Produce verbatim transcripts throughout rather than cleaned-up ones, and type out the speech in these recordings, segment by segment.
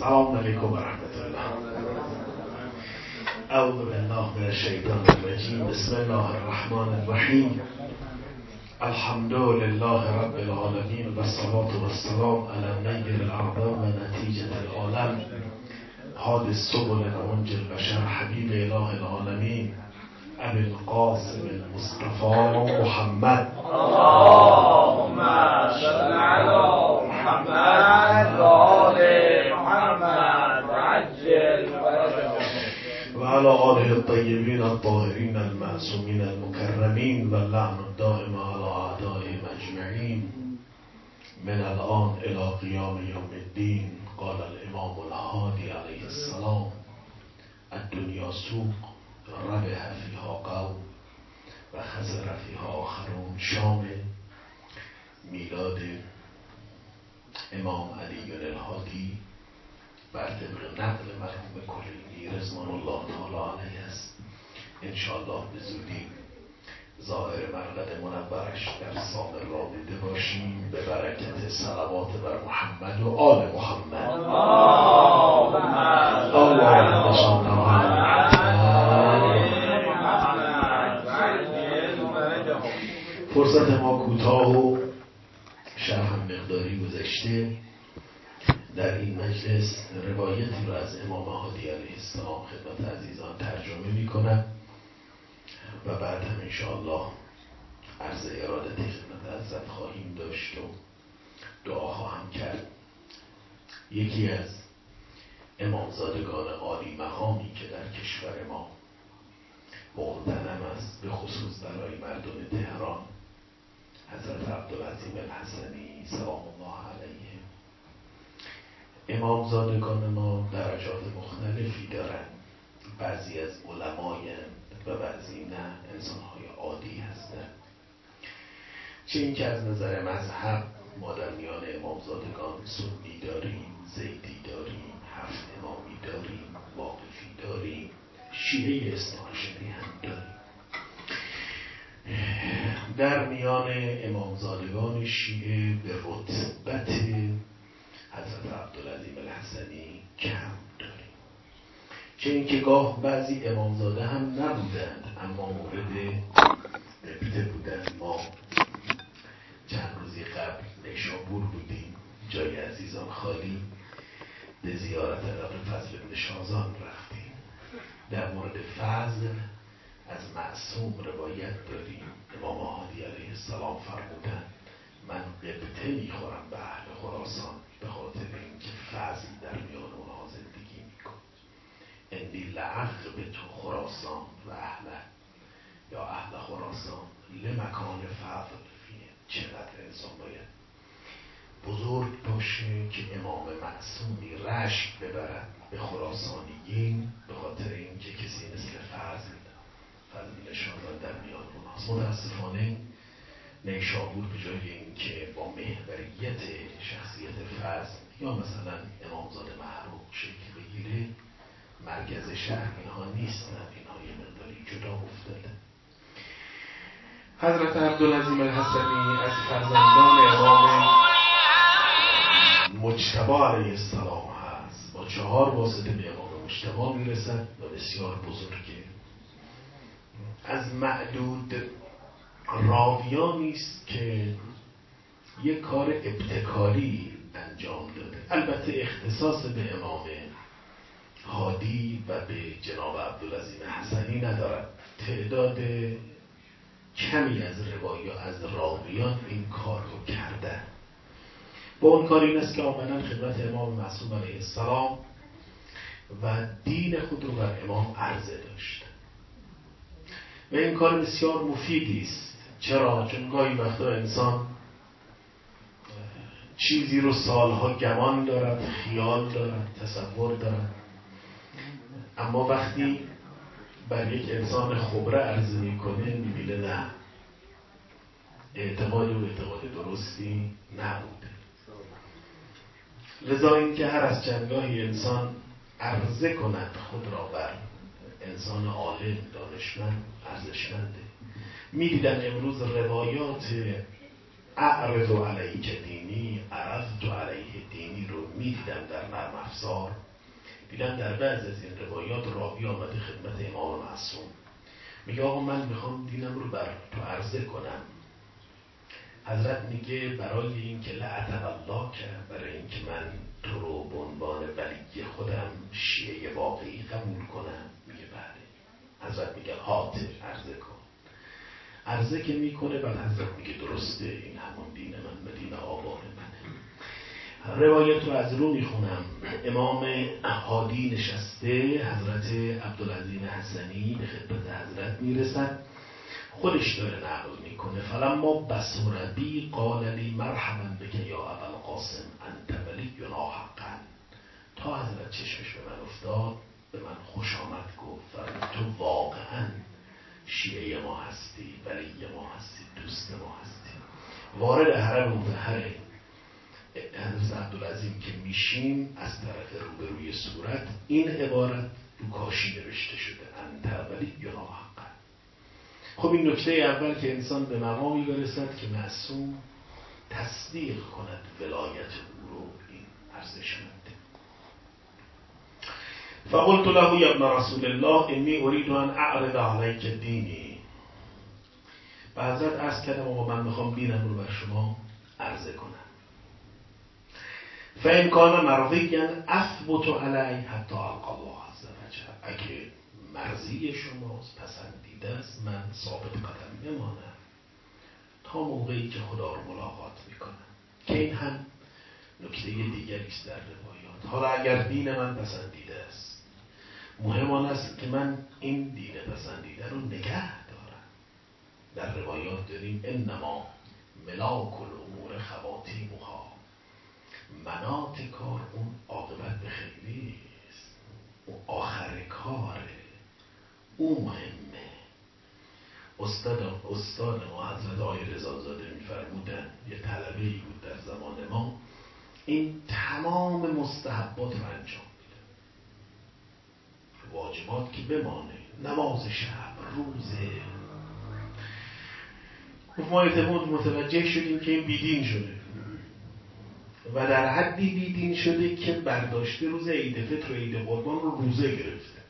السلام علیکم و رحمت الله. اعوذ بالله من الشیطان الرجیم. بسم الله الرحمن الرحیم. الحمد لله رب العالمین و الصلاة و السلام علی النیر الاعظم و نتیجة العالم هادی السبل منجی البشر حبیب اله العالمین ابی القاسم المصطفى محمد. اللهم صل علی محمد و آل محمد عجل و علی آله الطیبین الطاهرین المعصومین المکرمین و اللعن الدائم علی اعدائهم اجمعین من الان الی قیام یوم الدین. قال الامام الهادی علیه السلام: الدنیا سوق ربح فیها قوم و خسر فیها آخرون. شام میلاد امام علی الهادی بر طبق نقل مرحوم کلینی رضوان الله تعالی علیه است. انشاءالله به زودی ظاهر مرقد منورش در سامر را دیده باشیم به برکت صلوات بر محمد و آل محمد. فرصت ما کوتاه و شرح هم مقداری گذشته. در این مجلس روایتی را از امام هادی علیه السلام خدمت عزیزان ترجمه می کنم و بعد هم انشاءالله عرض ارادتی خدمت حضرت خواهیم داشت و دعاها هم کرد. یکی از امامزادگان عالی مقامی که در کشور ما مقتنم است، به خصوص برای مردم تهران، حضرت عبدالعظیم الحسنی سلام الله علیه. امامزادگان ما درجات مختلفی دارند. بعضی از علمایند و بعضی نه، انسانهای عادی هستند. چه این که از نظر مذهب ما در میان امامزادگان سنی داریم، زیدی داریم، هفت امامی داریم، واقفی داریم، شیعه اثناعشری هم داریم. در میان امامزادگان شیعه به رتبت حضرت عبدالعظیم الحسنی کم داریم. چه این که گاه بعضی امامزاده هم نبودند اما مورد ابته بودند. ما چند روزی قبل نیشابور بودیم، جای عزیزان خالی، به زیارت قبر فضل ابن شازان رفتیم. در مورد فضل از معصوم روایت داریم. امام هادی علیه السلام فرمودند: من قبطه میخورم به اهل خراسان به خاطر اینکه فضل در میان اونها زندگی میکنه. انی لعقب تو خراسان و اهل یا اهل خراسان لمکان فضل فیه. چقدر انسان باید بزرگ باشه که امام معصومی رشک ببرد به خراسانیین به خاطر اینکه کسی مثل فضل فضل شازان در میان اونهاست. متاسفانه نیشابور به جای اینکه با محوریت شخصیت فضل یا مثلا امامزاده محروق شکل بگیره، مرکز شهر اینها نیستن. اینها یه مقداری جدا افتاده. حضرت عبدالعظیم الحسنی از فرزندان امام مجتبی علیه السلام هست. با چهار واسطه به امام مجتبی میرسد و بسیار بزرگه. از معدود راویانی است که یک کار ابتکاری انجام داده. البته اختصاص به امام هادی و به جناب عبدالعظیم حسنی ندارد. تعداد کمی از روایی از راویان این کار رو کردن. با اون کار این است که آمدن خدمت امام معصوم علیه السلام و دین خود رو بر امام عرضه داشت. و این کار بسیار مفیدی است. چرا؟ چون گاهی وقتا انسان چیزی رو سالها گمان دارد، خیال دارد، تصور دارد، اما وقتی بر یک انسان خبره عرضه میکنه میبینه نه، اعتقاد و اعتقاد درستی نبوده. لذا این که هر از چندگاهی انسان عرضه کند خود را بر انسان عالم دانشمند ارزشمنده. میدیدن امروز روایات اعرض علیک دینی عرضت علیه دینی رو میدیدم در نرم افزار. دیدم در بعض از این روایات راوی آمده خدمت امام معصوم میگه آقا من میخوام دینم رو بر تو عرضه کنم. حضرت میگه برای این که لعتب الله کرد، برای این که من تو رو به عنوان ولی خودم شیعه واقعی قبول کنم. میگه بله. حضرت میگه هات عرضه کن. عرضه که میکنه بعد حضرت میگه درسته، این همون دین من و دین آبای منه. روایت رو از رو میخونم. امام هادی نشسته، حضرت عبدالعظیم حسنی به خدمت حضرت میرسد، خودش داره نقل میکنه. فلما بصر بی قال لی مرحبا بک یا ابوالقاسم انت ولینا حقا. تا حضرت چشمش به من افتاد به من خوش آمد گفت تو واقعا شیعه ما هستی، ولی ما هستی، دوست ما هستی. وارد حرم مطهر حضرت عبدالعظیم که میشیم از طرف روبروی صورت این عبارت رو کاشی نوشته شده انت ولینا حقا. خب این نکته اول که انسان به مقامی برسد که معصوم تصدیق کند ولایت او رو، این ارزشمنده. فقلت له یا ابن رسول الله انی اريد ان اعرض علیک دینی. به حضرت عرض کردم آقا من میخوام دینم رو بر شما عرضه کنم. فإن کان مرضیا اثبت علیه حتی القی الله عز وجل. اگه مرضی شماست، پسندیده است، من ثابت قدم نمانم تا موقعی که خدا رو ملاقات میکنم. که این هم نکته دیگری است در روایات. حالا اگر دین من پسندیده است، مهم آن است که من این دین پسندیده رو نگه دارم. در روایات داریم انما ملاک الامور خواتیمها. منات کار اون عاقبت به خیری است، اون آخر کاره، او مهمه. استاد استاد ما حضرت آقای رضازاده می‌فرمودن، یه طلبه‌ای بود در زمان ما، این تمام مستحبات رو انجام میده، واجبات که بمانه، نماز شب، روزه. ما اعتماد متوجه شدیم که این بیدین شده و در حدی بیدین شده که برداشته روز عید فطر و عید قربان رو روزه گرفته.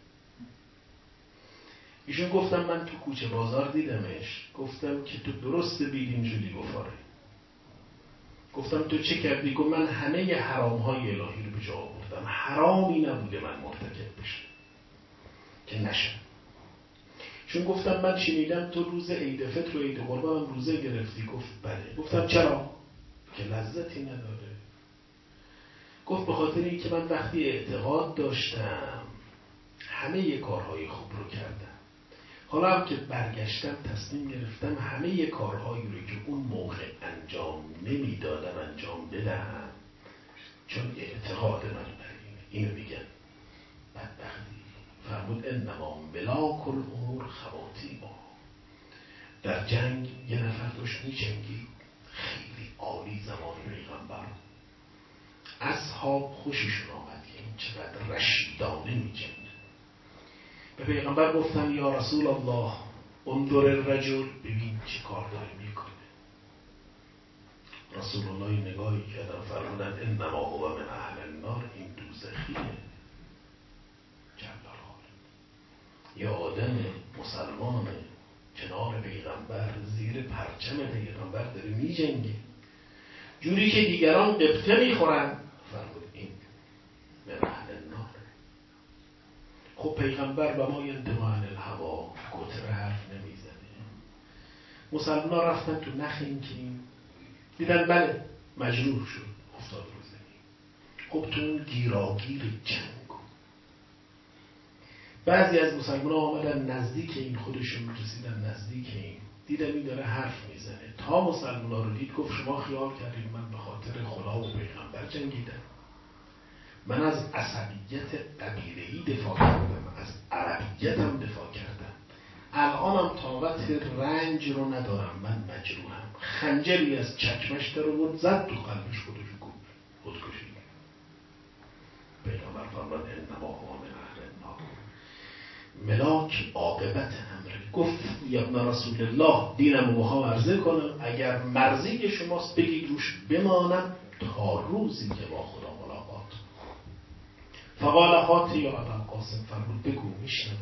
ایشون گفتم من تو کوچه بازار دیدمش، گفتم که تو درست بیدین شدی. گفاره گفتم تو چه کردی؟ گفت من همه حرام های الهی رو به جا آوردم، حرامی نبوده من مرتکب بشم که نشم. چون گفتم من شنیدم تو روز عید فطر و عید قربان هم روزه گرفتی. گفت بله. گفتم چرا؟ که لذتی نداره. گفت به خاطر این که من وقتی اعتقاد داشتم همه کارهای خوب رو کردم، حالا هم که برگشتم تصمیم گرفتم همه کارهایی رو که اون موقع انجام نمیدادم انجام بدهم، چون اعتقاد من بر اینه. اینو میگن بدبختی. فرمود انما ملاک الامور خواتیمها. در جنگ یه نفر داشت می‌جنگید، خیلی عالی زمان پیغمبر، اصحاب خوششون آمد که این چقدر رشیدانه می‌جنگه. به پیغمبر گفتن یا رسول الله انظر الرجل، ببین چه کار داره میکنه. رسول الله نگاهی کردن فرمودن انما هو من اهل النار، این دوزخیه. جلال حال یه آدم مسلمان کنار پیغمبر زیر پرچم پیغمبر داره میجنگه، جوری که دیگران قبطه میخورن. فرمود این من اهل النار. خب پیغمبر و ما ینطق عن الهوی گتره حرف نمیزنه. مسلمان رفتن تو نخ این که این دیدن بله مجروح شد، افتاد رو زمین. خب تو اون گیراگیر جنگ بعضی از مسلمان آمدن نزدیک این، خودشون رسیدن نزدیک این، دیدن این داره حرف میزنه. تا مسلمان رو دید گفت شما خیال کردید من به خاطر خدا و پیغمبر جنگیدم؟ من از عصبیت قبیله‌ای دفاع کردم، از عربیتم دفاع کردم. الانم طاقت رنج رو ندارم، من مجروحم. خنجری از چکمش در آورد زد تو قلبش، خودش خودکشی. پیغمبر فرمود انما هو من اهل النار. ملاک عاقبت امره. گفت یا ابن رسول الله دینم رو بخوام عرضه کنم، اگر مرضی شماست بگید روش بمانم تا روزی که با خدا ملاقات. فقال هات یا ابوالقاسم، فرمود بگو میشنوم.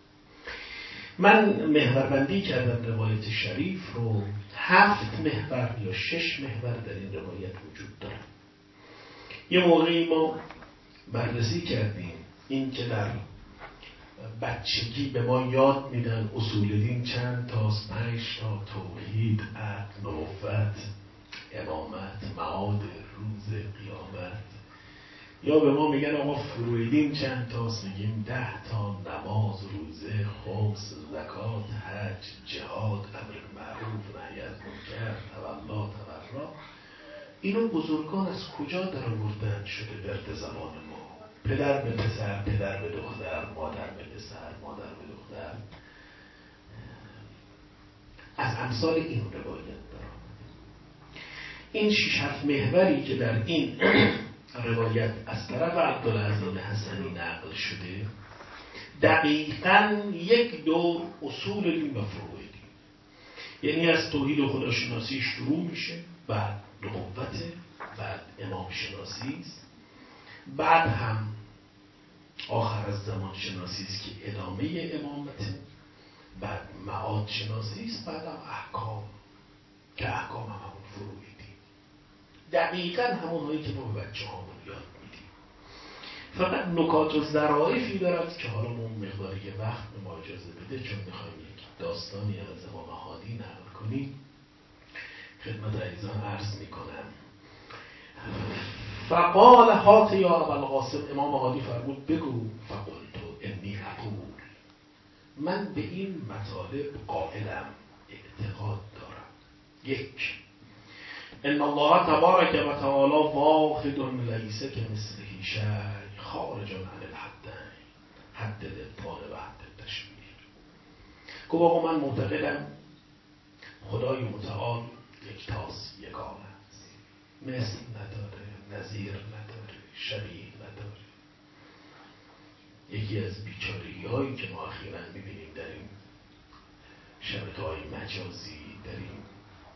من محوربندی کردم روایت شریف رو، هفت محور یا شش محور در این روایت وجود داره. یه موقعی ما بررسی کردیم این که در بچگی به ما یاد میدن اصول دین چند تاست، پنج تا: توحید، عدل، نبوت، امامت، معاد، روز قیامت. یا به ما میگن آقا فروع دین چند تاست، میگیم ده تا: نماز، روزه، خمس، زکات، حج، جهاد، امر معروف، نهی از منکر، تولا، تبرع. اینو بزرگان از کجا در آوردن شده ورد زبان ما؟ پدر به پسر، پدر به دختر، مادر به پسر، مادر به دختر. از امثال این روایت دارم. این شش هفت محوری که در این روایت از طرف عبدالعظیم حسنی نقل شده، دقیقاً یک دور اصول دین و فروع دین. یعنی از توحید و خداشناسی شروع میشه، بعد نبوت، بعد امام شناسی است، بعد هم آخر از زمان شناسی است که ادامه امامته، بعد معاد شناسی است، بعد هم احکام که احکام هم همون فروع دین، دقیقاً همون هایی که ما به بچه هامون یاد میدیم. فقط نکات و ظرافی دارد که حالا ما مقداری که وقت به ما اجازه بده، چون میخوایم یک داستانی از امام هادی نقل کنیم، خدمت عزیزان عرض میکنم. فقال هات یا ابوالقاسم، امام هادی فرمود بگو. فقلت انی اقول، من به این مطالب قائلم، اعتقاد دارم. یک، ان الله تبارک و تعالی واحد لیس کمثله شیء خارج عن الحدین، حد الابطال و حد التشبیه. گفت آقا من معتقدم خدای متعال یکتاست، یگانه است، مثل نداره، نظیر نداره، شبیه نداره. یکی از بیچارگی هایی که ما اخیراً میبینیم در این شبکه‌های مجازی، در این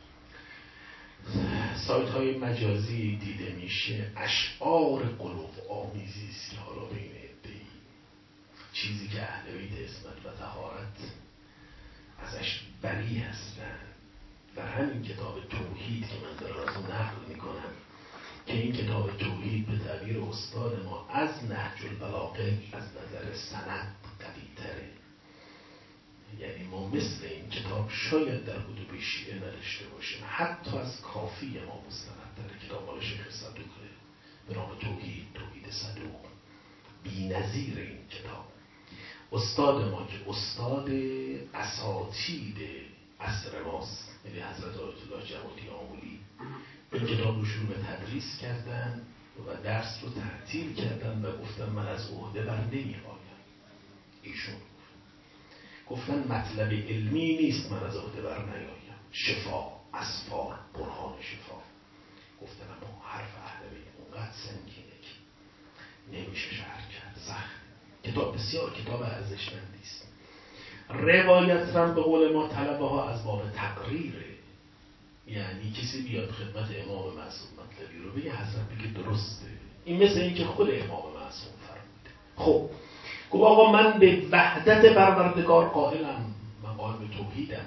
سایت های مجازی دیده میشه، اشعار قلوب آمیزی است که حالا بین عده‌ای چیزی که اهل بیت عصمت و طهارت ازش بری هستن. در همین کتاب توحید که من دارم از اون نقل میکنم که این کتاب توحید به تعبیر استاد ما از نهج البلاغه از نظر سند قوی تره. یعنی ما مثل این کتاب شاید در کتب شیعه نداشته باشیم، حتی از کافی ما مستندتره. کتاب مال شیخ صدوقه به نام توحید، توحید صدوق، بی نظیر این کتاب. استاد ما که استاد اساتید عصر ماست، یعنی حضرت آیت الله جمالی آمولی، این کتاب رو شروع به تدریس کردن و درس رو تعطیل کردن و گفتن من از عهده بر نمی آیم. ایشون گفتن مطلب علمی نیست من از عهده بر نیایم، شفا، اسفار، برهان شفا. گفتن اما حرف اهل بیت اونقدر سنگینه که نمیشه شرح کرد، سخت. کتاب بسیار کتاب ارزشمندی است. روایت هم به قول ما طلبه ها از باب تقریره، یعنی کسی بیاد خدمت امام معصوم مطلبی رو بگه حسن بگه درسته. این مثل این که خود امام معصوم فرموده. خب گفت آقا من به وحدت پروردگار قائلم، من قائل به توحیدم.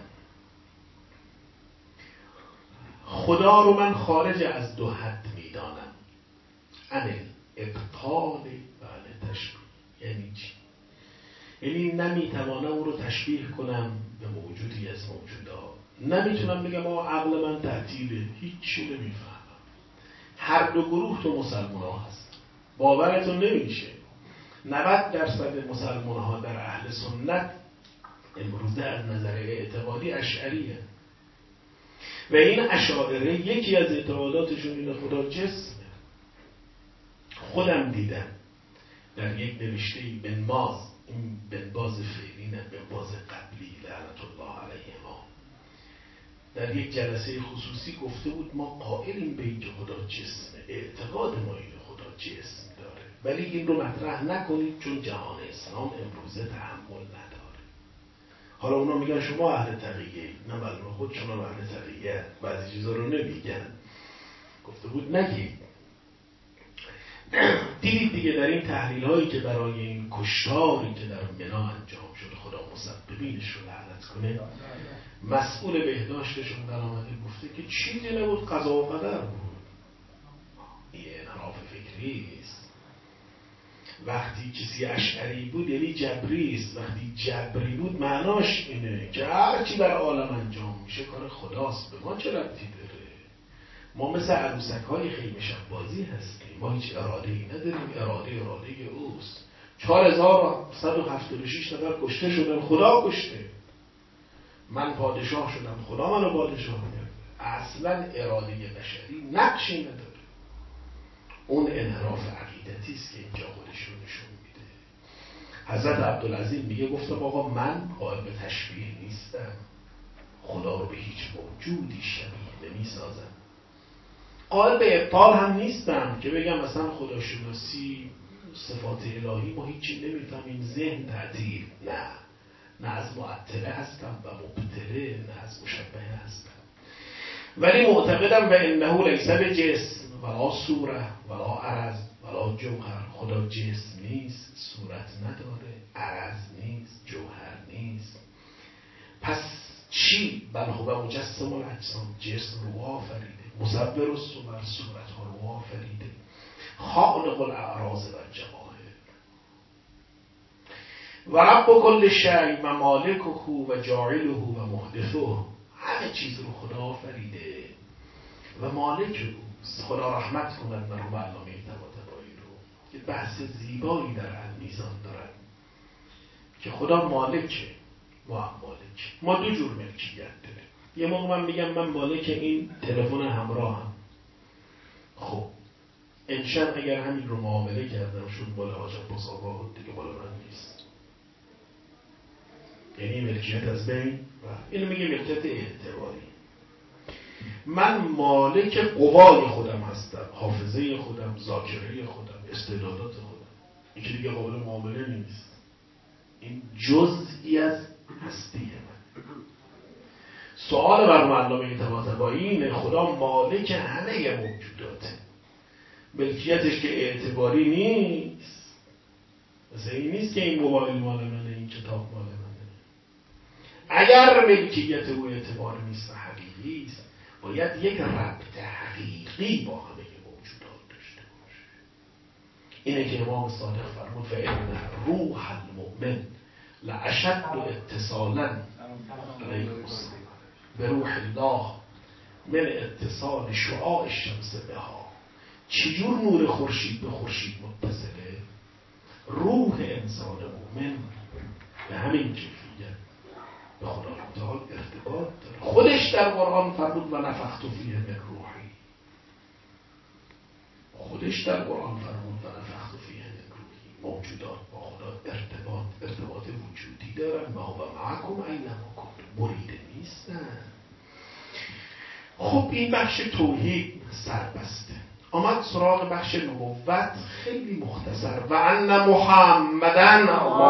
خدا رو من خارج از دو حد میدانم، عن ابطال و عن تشبیه. یعنی چی؟ یعنی نمیتوانم او رو تشبیه کنم به موجودی از موجودات. نمیتونم بگم آقا عقل من تعطیله، هیچی نمیفهمم. هر دو گروه تو مسلمان ها هست، باورتون نمیشه نود درصد مسلمان ها در اهل سنت امروزه از نظر اعتقادی اشعریه و این اشاعره یکی از اعتقاداتشون اینه خدا جسمه. خودم دیدم در یک نوشته‌ای بنباز، این بنباز فعلی نه بنباز قبلی لعنت الله علیهما، در یک جلسه خصوصی گفته بود ما قائلیم به اینکه خدا جسمه، اعتقاد ما اینه خدا جسم داره، ولی این رو مطرح نکنید چون جهان اسلام امروزه تحمل نداره. حالا اونا میگن شما اهل تقیه اید، نه معلومه خودشون هم اهل تقیه، بعضی چیزا رو نمیگن. گفته بود نگید. دیدید دیگه در این تحلیل هایی که برای این کشتاری که در منا انجام شد خدا مسببینش رو لعنت کنه، مسئول بهداشتشون در آمده گفته که چیزی نبود، قضا و قدر بود. این انحراف فکری است. وقتی کسی اشعری بود یعنی جبری است. وقتی جبری بود معناش اینه که هر چی در عالم انجام میشه کار خداست، به ما چه ربطی داره؟ ما مثل عروسک های خیمه شب بازی هستیم، ما هیچ اراده ای نداریم، اراده اراده اوست. چهار هزار و صد و هفتاد و شش نفر کشته شدن، خدا کشته. من پادشاه شدم، خدا منو پادشاه کرده. اصلا اراده بشری نقشی نداره. اون انحراف عقیدتی است که اینجا خودش رو نشون میده. حضرت عبدالعظیم میگه گفتم آقا من قائل به تشبیه نیستم، خدا رو به هیچ موجودی شبیه نمیسازم. قائل به ابطال هم نیستم که بگم مثلا خداشناسی صفات الهی ما هیچی نمیفهمیم، ذهن تعطیل. نه، نه از معطله هستم و مبطله، نه از مشبهه هستم. ولی معتقدم به انه لیس بجسم ولا صوره ولا عرض ولا جوهر. خدا جسم نیست، صورت نداره، عرض نیست، جوهر نیست. پس چی؟ بل هو مجسم الاجسام، جسم رو آفریده، مصور الصور، صورت ها رو آفریده، خالق الاعراض و الجواهر و رب کل شیء و مالکه و جاعله و محدثه. همه چیز رو خدا آفریده و مالک اوست. خدا رحمت کند مرحوم علامه طباطبایی رو که بحث زیبایی در المیزان دارد که خدا مالکه، ما هم مالک. ما دو جور ملکیت داریم. یه موقع من میگم من مالک این تلفن همراهم. خب امشب اگر همین رو معامله کردم شد مال حاج عباس آقا بود دیگه، مال من نیست. یعنی ملکیت از بین و اینو میگه ملکیت اعتباری. من مالک قوای خودم هستم، حافظه خودم، ذاکره خودم، استعدادات خودم. این که دیگه قابل معامله نیست. این جزئی از هستی من. سوال بر علامه طباطبایی اینه خدا مالک همه موجوداته، ملکیتش که اعتباری نیست. مثلا این نیست که این موبایل مال منه، این کتاب مال منه. اگر ملکیت او اعتبار نیست و حقیقی است، باید یک ربط حقیقی با همه موجودات داشته باشه. اینه که امام صادق فرمود فإن روح المؤمن لأشد اتصالا به روح الله من اتصال شعاع الشمس بها. چجور نور خورشید به خورشید متصله؟ روح انسان مؤمن به همین کیفیت به خدا تعالی ارتباط داره. خودش در قرآن فرمود و نفخت فیه من روحی. خودش در قرآن فرمود و نفخت فیه من روحی. موجودات با خدا ارتباط ارتباط وجودی دارن. ما هو معکم اینما کنتم، بریده نیستن. خب این بخش توحید سربسته. آمد سراغ بخش نبوت خیلی مختصر. و ان محمدن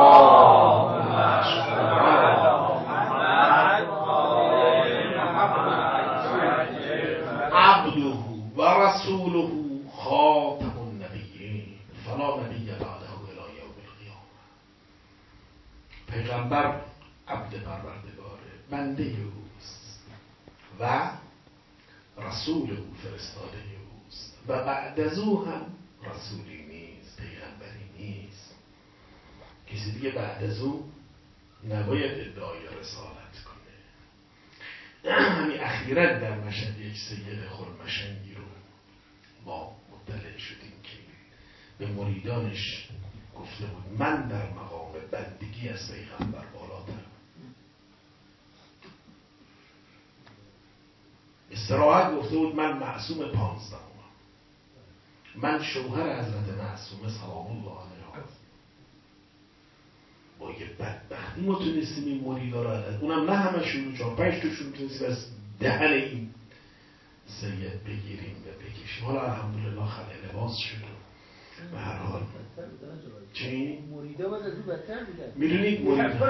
عبده و رسوله خاتم النبیین فلا نبی بعده الی یوم القیامه. پیغمبر عبد پروردگاره، بنده اوست و رسول او، فرستاده اوست و بعد از او هم رسولی نیست، پیغمبری نیست. کسی دیگه بعد از او نباید ادعای رسالت کنه. همین اخیراً در مشهد یک سید خرمشنگی رو ما مطلع شدیم که به مریدانش گفته بود من در مقام بندگی از پیغمبر بالاترم. استراحت گفته بود من معصوم پانزدهم، من شوهر حضرت معصومه سلام الله علیها. با یه بدبختی ما تونستیم این مریدا رو عدد، اونم نه همشون، چون پنج توشون تونستیم از دهن این سید بگیریم و بکشیم. حالا الحمدلله خلع لباس شد. به هر حال چی؟ مریدا باید از او بدتر بودن. میدونید مریدا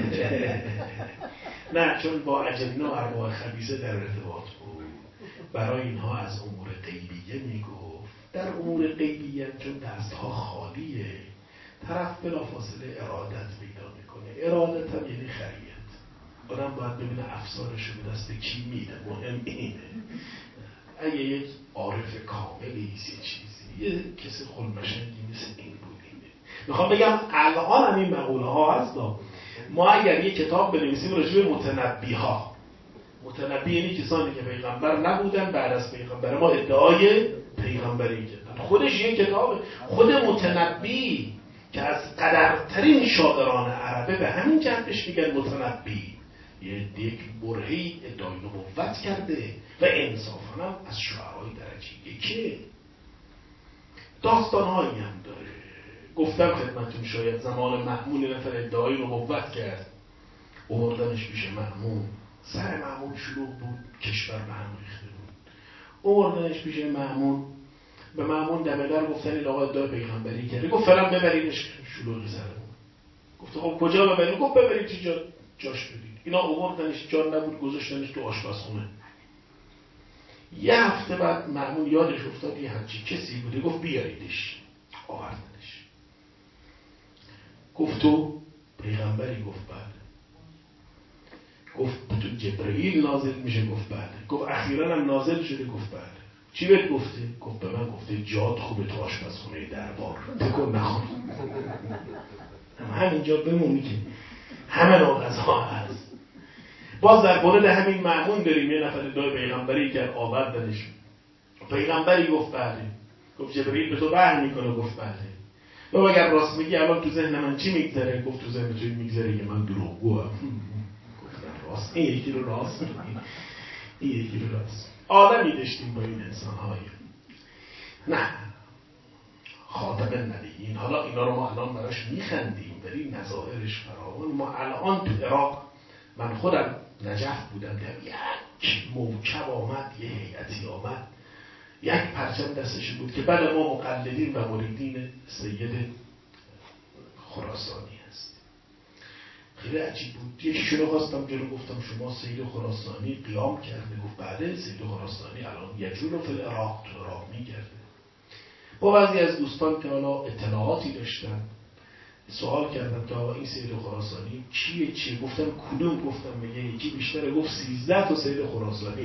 نه، چون با اجنه و ارواح خبیثه در ارتباط بود، برای اینها از امور غیبیه میگفت. در امور غیبیه چون دستها خالیه، طرف بلافاصله ارادت پیدا میکنه. ارادت هم یعنی خریت. آدم باید ببینه افسارش رو به دست کی میده. مهم اینه. اگه یک عارف کاملی یه چیزی، یه کسی خلمشنگی مثل این بود، اینه. میخوام بگم الان هم این مقوله ها هست. ما اگر یک کتاب بنویسیم راجع به متنبی ها، متنبی یعنی کسانی که پیغمبر نبودن، بعد از پیغمبر ما ادعای پیغمبری کردن، خودش یک کتابه. خود متنبی که از قدرترین شاعران عربه، به همین جهتش میگن متنبی، یه یک برهی ادعای نبوت کرده و انصافاً هم از شعرهای درجه یکه. داستانهایی هم داره. گفتم خدمتتون شاید زمان مأمون نفر ادعای نبوت کرد، آوردنش پیش مأمون. سر مأمون شلوغ بود، کشور به هم ریخته بود. آوردنش پیش مأمون، به مأمون دم در گفتن این آقا ادعای پیغمبری کرده. گفت فعلا ببریدش شلوغی سرمون. گفت خب کجا ببرید؟ گفت ببرید چی جا جاش بدید. اینا آوردنش، جا نبود، گذاشتنش تو آشپزخونه. یه هفته بعد مأمون یادش افتاد یه همچین کسی بوده، گفت بیاریدش. آوردنش. گفت تو پیغمبری؟ گفت بله. گفت تو جبرئیل نازل میشه؟ گفت بله. گفت اخیراً هم نازل شده؟ گفت بله. چی بهت گفته؟ گفت به من گفته جات خوبه تو آشپزخونه دربار، تکون نخور. همینجا بمونی که همه نوع غذا هست. باز در مورد همین مأمون داریم یه نفر ادعای پیغمبری کرد، آوردنش. پیغمبری؟ گفت بله. گفت جبرئیل به تو وحی میکنه؟ گفت بله. و اگر راست میگی الان تو ذهن من چی میگذره؟ گفت تو ذهن تو میگذره که من دروغگوام. گفتم راست، این یکی رو راست میگی، این یکی رو راست. آدمی داشتیم با این انسان‌های نه خاتم النبیین. حالا اینا رو ما الان براش میخندیم، ولی نظائرش فراوان. ما الان تو عراق، من خودم نجف بودم، در یک موکب آمد، یه هیئتی آمد، یک پرچم دستش بود که بعد ما مقلدین و مریدین سید خراسانی هست. خیلی عجیب بود. یکیشون رو خواستم جلو، گفتم شما سید خراسانی قیام کرده؟ گفت بله، سید خراسانی الان یجول فی العراق، تو عراق میگرده. با بعضی از دوستان که حالا اطلاعاتی داشتن سوال کردم که آقا این سید خراسانی چیه چیه؟ گفتم کدوم؟ گفتم میگه یکی بیشتره. گفت سیزده تا سید خراسانی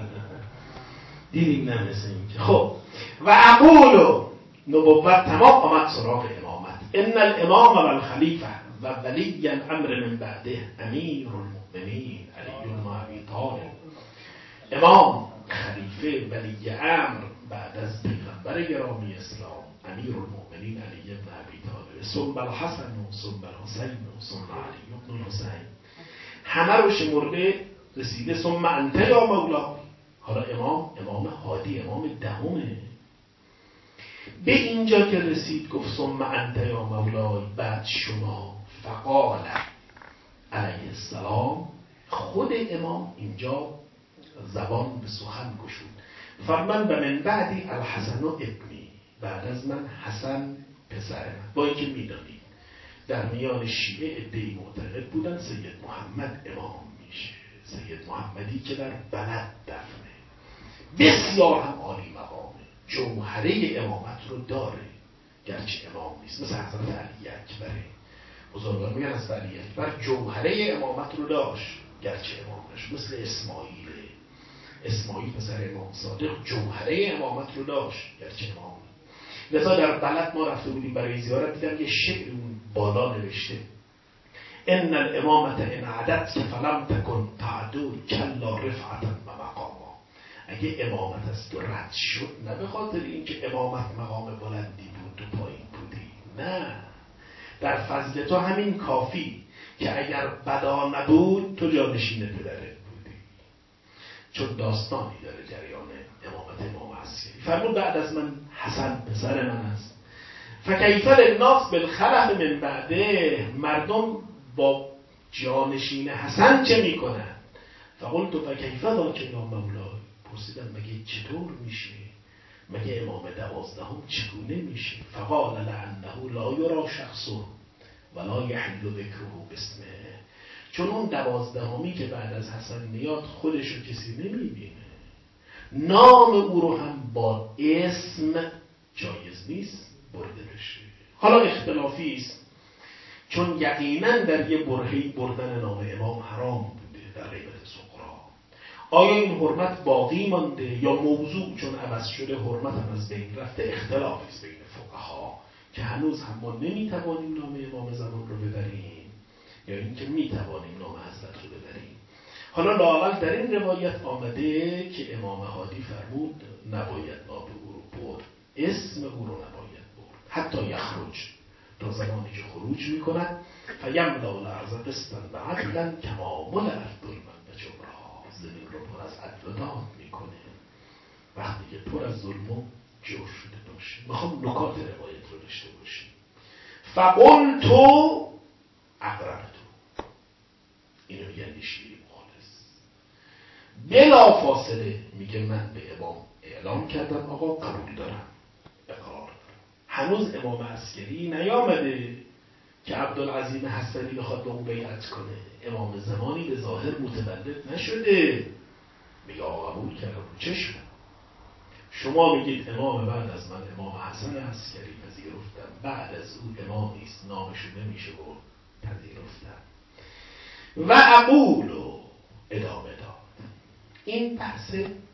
دیدیم نه مثل این که. خب و اقولو نبوت تمام آمد سراغ امامت. ان الامام و الخلیفه و ولی الامر من بعده امیر المؤمنین علی بن ابی طالب. امام، خلیفه، ولی امر بعد از پیغمبر گرامی اسلام، امیر المؤمنین علی بن ابی طالب، ثم الحسن و ثم الحسین و ثم علی بن الحسین. همه رو شمرده رسیده ثم انت یا مولا. حالا امام، امام هادی، امام دهمه. به اینجا که رسید گفت ثم انت یا مولای، بعد شما. فقال علیه السلام، خود امام اینجا زبان به سخن گشود. فرمان به من بعدی الحسن و ابنی، بعد از من حسن پسر من. با اینکه میدانید در میان شیعه عده‌ای معتقد بودن سید محمد امام میشه، سید محمدی که در بلد دفنه، بسیار هم عالی مقامه، جوهره امامت رو داره، گرچه امام نیست. مثل حضرت علی اکبره، بزرگان میگن از علی اکبر جوهره امامت رو داشت گرچه امام نشد. مثل اسماعیل، اسماعیل پسر امام صادق جوهره امامت رو داشت گرچه امام نشد. لذا در بلد ما رفته بودیم برای زیارت، دیدم یه شعر اون بالا نوشته ان الامامت ان عدت که فلم تکن تعدو کلا رفعتا و مقاما. اگه امامت از تو رد شد، نه به خاطر اینکه امامت مقام بلندی بود تو پایین بودی، نه، در فضل تو همین کافی که اگر بدا نبود تو جانشین پدرت بودی. چون داستانی داره جریان امامت امام عصری. فرمود بعد از من حسن پسر من است. فکیف للناس بالخلف من بعده، مردم با جانشین حسن چه میکنن؟ فقلت فکیف ذاک یا مولای، پرسیدم مگه چطور میشه؟ مگه امام دوازدهم چگونه میشه؟ فقال لعنه لا یرا شخصه ولا یحل ذکره باسمه. چون اون دوازدهمی که بعد از حسن میاد خودش رو کسی نمیبینه، نام او رو هم با اسم جایز نیست برده بشه. حالا اختلافی است، چون یقینا در یه برهه‌ای بردن نام امام حرام بوده در غیبت صغرا. آیا این حرمت باقی مانده یا موضوع چون عوض شده حرمت هم از بین رفته؟ اختلافی است بین فقها که هنوز هم ما نمیتوانیم نام امام زمان رو ببریم یا اینکه میتوانیم نام حضرت رو ببریم. حالا لااقل در این روایت آمده که امام هادی فرمود نباید نام او رو برد، اسم او رو نباید برد حتی یخرج، تا زمانی که خروج میکند فیملا الارض قسطا و عدلا کما ملأت ظلما و جورا. زمین رو پر از عدل و داد میکنه وقتی که پر از ظلم و جور شده باشه. میخوام نکات روایت رو داشته باشیم. فقلت اقررت، اینو یعنی شیری مخلص بلا فاصله میگه من به امام اعلام کردم آقا قبول دارم، اقرار. هنوز امام عسکری نیامده که عبدالعظیم حسنی بخواد به اون بیعت کنه. امام زمانی به ظاهر متولد نشده، میگه آقا قبول کردم چشم. شما میگید امام بعد از من امام حسن عسکری پذیرفتم، بعد از او امامی است نامشو نمیشه و پذیرفتم. و اقول و ادامه داد. این بحث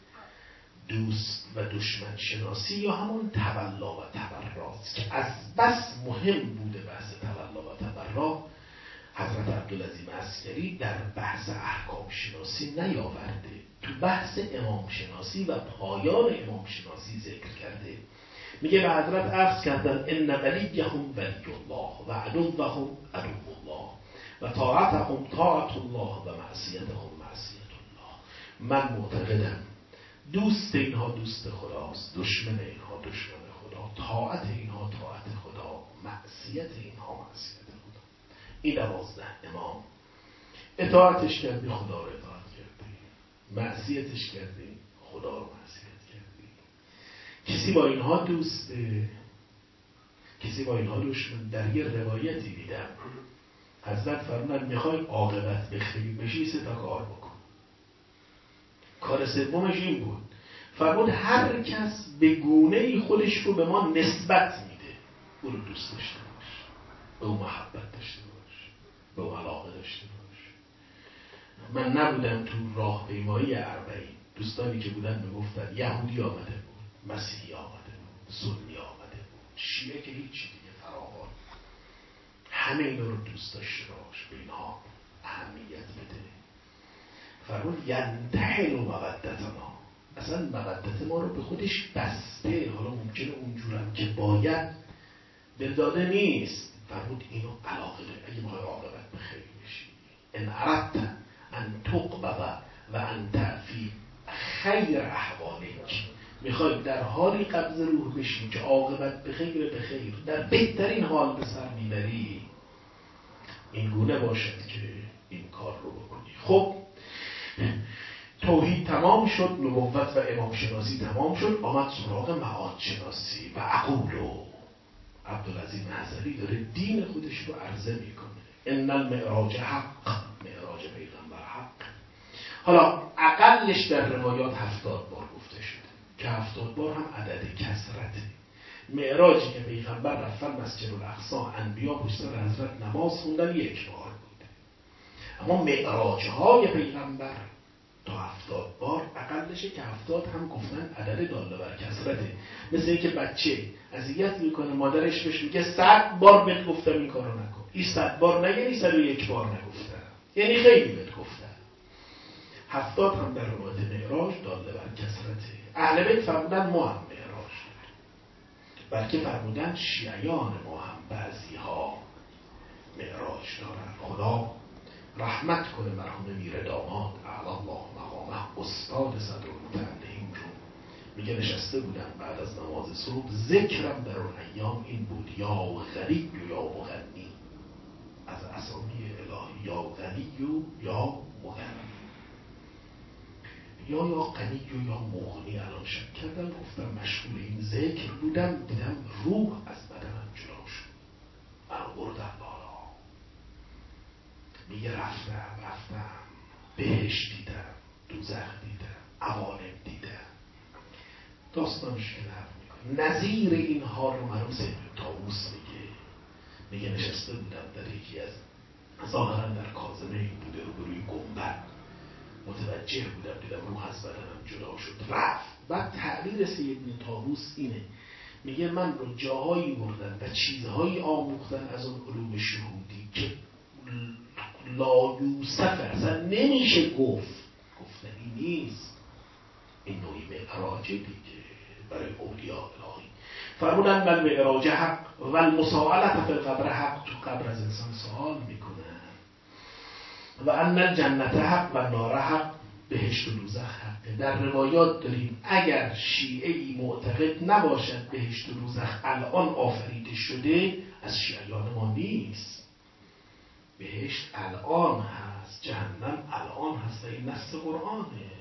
دوست و دشمن شناسی یا همون تولا و تبراست که از بس مهم بوده. بحث تولا و تبرا حضرت عبدالعظیم عسکری در بحث احکام شناسی نیاورده، تو بحث امام شناسی و پایان امام شناسی ذکر کرده. میگه به حضرت عرض کردن ان ولیهم ولی الله و عدوهم عدو الله و طاعتهم طاعت الله و معصیتهم معصیت الله. من معتقدم دوست اینها دوست خداست، دشمن اینها دشمن خدا، طاعت اینها طاعت خدا، معصیت اینها معصیت خدا. این دوازده امام اطاعتش کردی خدا رو اطاعت کردی، معصیتش کردی خدا رو معصیت کردی. کسی با اینها دوسته، کسی با اینها دشمن. در یه روایتی دیدم حضرت فرمودن میخوای عاقبت بخیر بشی سه تا کار بکن. کار سومش این بود، فرمود هر کس به گونه‌ای خودش رو به ما نسبت میده او رو دوست داشته باش، به او محبت داشته باش، به او علاقه داشته باش. من نبودم تو راهپیمایی اربعین، دوستانی که بودن میگفتن یهودی آمده بود، مسیحی آمده بود، سنی آمده بود، شیعه که هیچی دیگه فراوان، همه اینا رو دوست داشته باش، به اینها اهمیت بده. فرمود ینتحل مودتنا، اصلا مودت ما رو به خودش بسته. حالا ممکنه اونجورم که باید دلداده نیست. فرمود اینو علاقه داره. اگه میخوای عاقبت بخیر بشی، ان اردت ان تقبض و انت فی خیر احوالک، میخوای در حالی قبض روح بشی که عاقبت بخیر بخیر در بهترین حال به سر میبری، این گونه باشد که این کار رو بکنی. خب توحید تمام شد، نبوت و امام شناسی تمام شد، آمد سراغ معاد شناسی. و اقولو عبدالعظیم حسنی داره دین خودش رو عرضه میکنه. ان المعراج حق، معراج پیغمبر حق. حالا اقلش در روایات هفتاد بار گفته شده که هفتاد بار هم عدد کثرته. معراجی که پیغمبر رفتن مسجد الاقصی، انبیا پشت سر حضرت نماز خوندن یک بار بوده، اما معراج‌های پیغمبر تا هفتاد بار اقلشه که هفتاد هم گفتن عدد داله بر کثرته. مثل اینکه بچه اذیت میکنه مادرش بهش میگه صد بار بهت گفتم این کارو نکن، این صد بار نگه، صد و یک بار نگفتم، یعنی خیلی بهت گفتم. هفتاد هم در روایت معراج داله بر کثرته. اهل بیت فرمودن ما هم معراج داریم، بلکه فرمودن شیعیان ما هم بعضی ها معراج دارن. خدا رحمت کنه مرحوم میر داماد اعلی الله مقامه، استاد صدرالمتعلمین رو. میگه نشسته بودم بعد از نماز صبح، ذکرم در اون ایام این بود یا غنی یا مغنی، از اسامی الهی یا غنی یا مغنی. یا یا غنی و یا مغنی. الان شک کردم گفتم مشغول این ذکر بودم، دیدم روح از بدنم جدا شد، من بردم بالا. میگه رفتم رفتم بهشت دیدم، دوزخ دیدم، عوالم دیدم. داستانش که نرم میکنه. نظیر اینها رو مرحوم سید طاووس میگه میگه نشسته بودم در یکی از ظاهرا در کاظمه این بوده روبروی گنبد، متوجه بودم دیدم روح از بدنم جدا شد رفت. بعد تعبیر سید طاووس اینه، میگه من رو جاهایی بردن و چیزهایی آموختن از اون علوم شهودی که لا یوسف اصلا نمیشه گفت، گفتنی نیست. این نوعی معراجه دیگه برای اولیاء الهی. فرمودن من معراج حق و المساءلة فی القبر حق، تو قبر از انسان سوال میکنن. و ان الجنت حق و نار حق، بهشت و دوزخ حقه. در روایات داریم اگر شیعه‌ای معتقد نباشد بهشت و دوزخ الان آفریده شده، از شیعیان ما نیست. بهشت الان هست، جهنم الان هست و این نص قرآنه.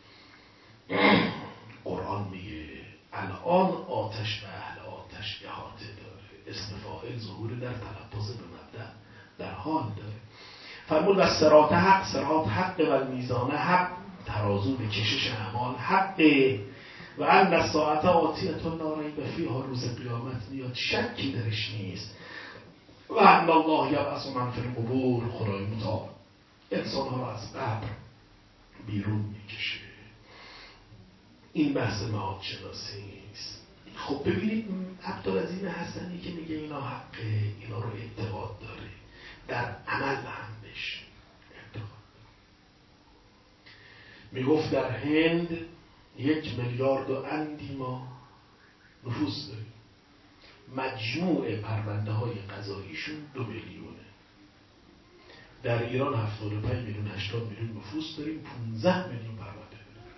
قرآن میگه الان آتش و اهل آتش احاطه داره. اسم فاعل ظهور در تلفظ به مبدأ در حال داره. فرمود و صراط حق، صراط حق و میزان حق، ترازو به کشش اعمال حقه. و ان الساعة آتیة لا ریب فیها، روز قیامت میاد شکی درش نیست. و ان الله یبعث من فی القبور، خدای متعال انسان ها را از قبر بیرون میکشه. این بحث معاد شناسی است. خب ببینید عبدالعظیم حسنی که میگه اینا حقه، اینا رو اعتقاد داره، در عمل هم بشه اعتقاد. میگفت در هند یک میلیارد و اندی ما نفوس داریم، مجموع پرونده های قضاییشون دو میلیونه. در ایران هفتاد و پنج میلیون هشتاد میلیون نفوس داریم، پانزده میلیون پرونده داریم.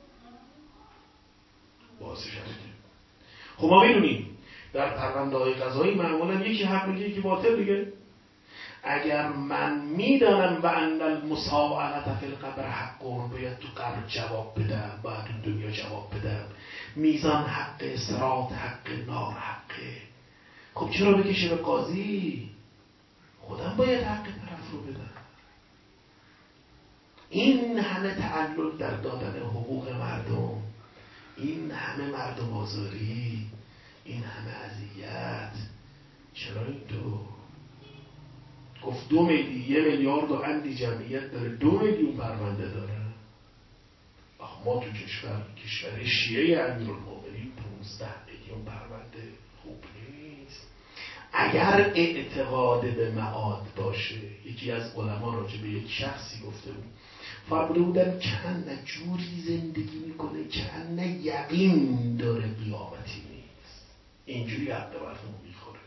واسه شرکه. خب ما میدونیم در پرونده های قضایی معمولا یکی حق میگه یکی باطل دیگه. اگر من میدانم و ان المساءلة فی القبر حق، باید تو قبر جواب بدم، باید تو دنیا جواب بدم. میزان حق، صراط حق، نار حقه. خب چرا بکشه به قاضی؟ خودم باید حق طرف رو بدم. این همه تعلل در دادن حقوق مردم، این همه مردم آزاری، این همه اذیت، چرا این تو گفت دو میلیون یه میلیارد و اندی جمعیت داره، دو میلیون پرونده داره. آخه ما تو کشور کشور شیعه امیرالمومنین پانزده میلیون پرونده خوب نیست. اگر اعتقاد به معاد باشه، یکی از علما راجع به یک شخصی گفته بود، فرموده بودن که ان جوری زندگی میکنه که ان یقین داره قیامتی نیست. اینجوری حق مردم میخوره.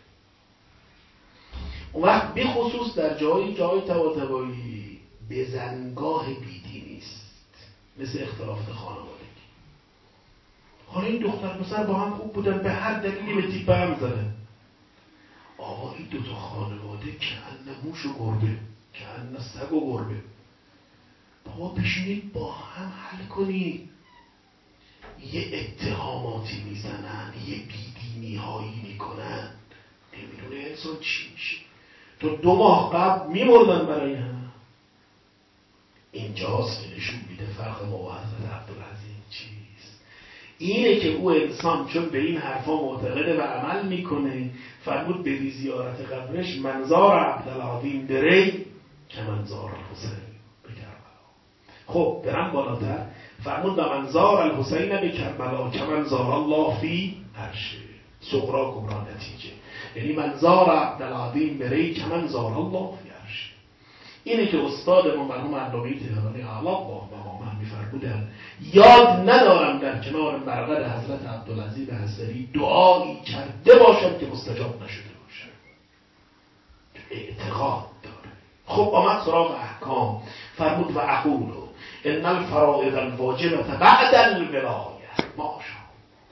اون وقت به خصوص در جای جای طباطبایی بزنگاه بیدینی است، مثل اختلافات خانوادگی. حالا این دختر پسر با هم خوب بودن، به هر دلیلی به تیپه هم زدن. آقا این دوتا خانواده که ان موش و گربه، که ان سگ و گربه، بابا بشینید با هم حل کنید. یه اتهاماتی میزنن، یه بیدینی هایی میکنن، نمیدونه انسان چی میشه. تو دو ماه قبل میمردن برای هم. اینجاست که نشون میده فرق ما و حضرت عبدالعظیم چیست. اینه که او انسان چون به این حرفا معتقده و عمل میکنه، فرمود به زیارت قبرش منظار عبدالعظیم دری که منظار حسین به کربلا. خب برم بالاتر، فرمود و منظار الحسین به کربلا که منظار الله فی عرشه. صغرا کبرا نتیجه، یعنی منظار عبدالعظیم بری که منظار الله فی عرشه. اینه که استاد ما مرحوم علامه تهرانی اعلی الله مقامه میفرمودن یاد ندارم در کنار مرقد حضرت عبدالعزیز حسنی دعایی کرده باشم که مستجاب نشده باشم. اعتقاد داره. خب آمد سراغ احکام، فرمود و اقولو ان الفرائض الواجبه بعد الولایه. ماشا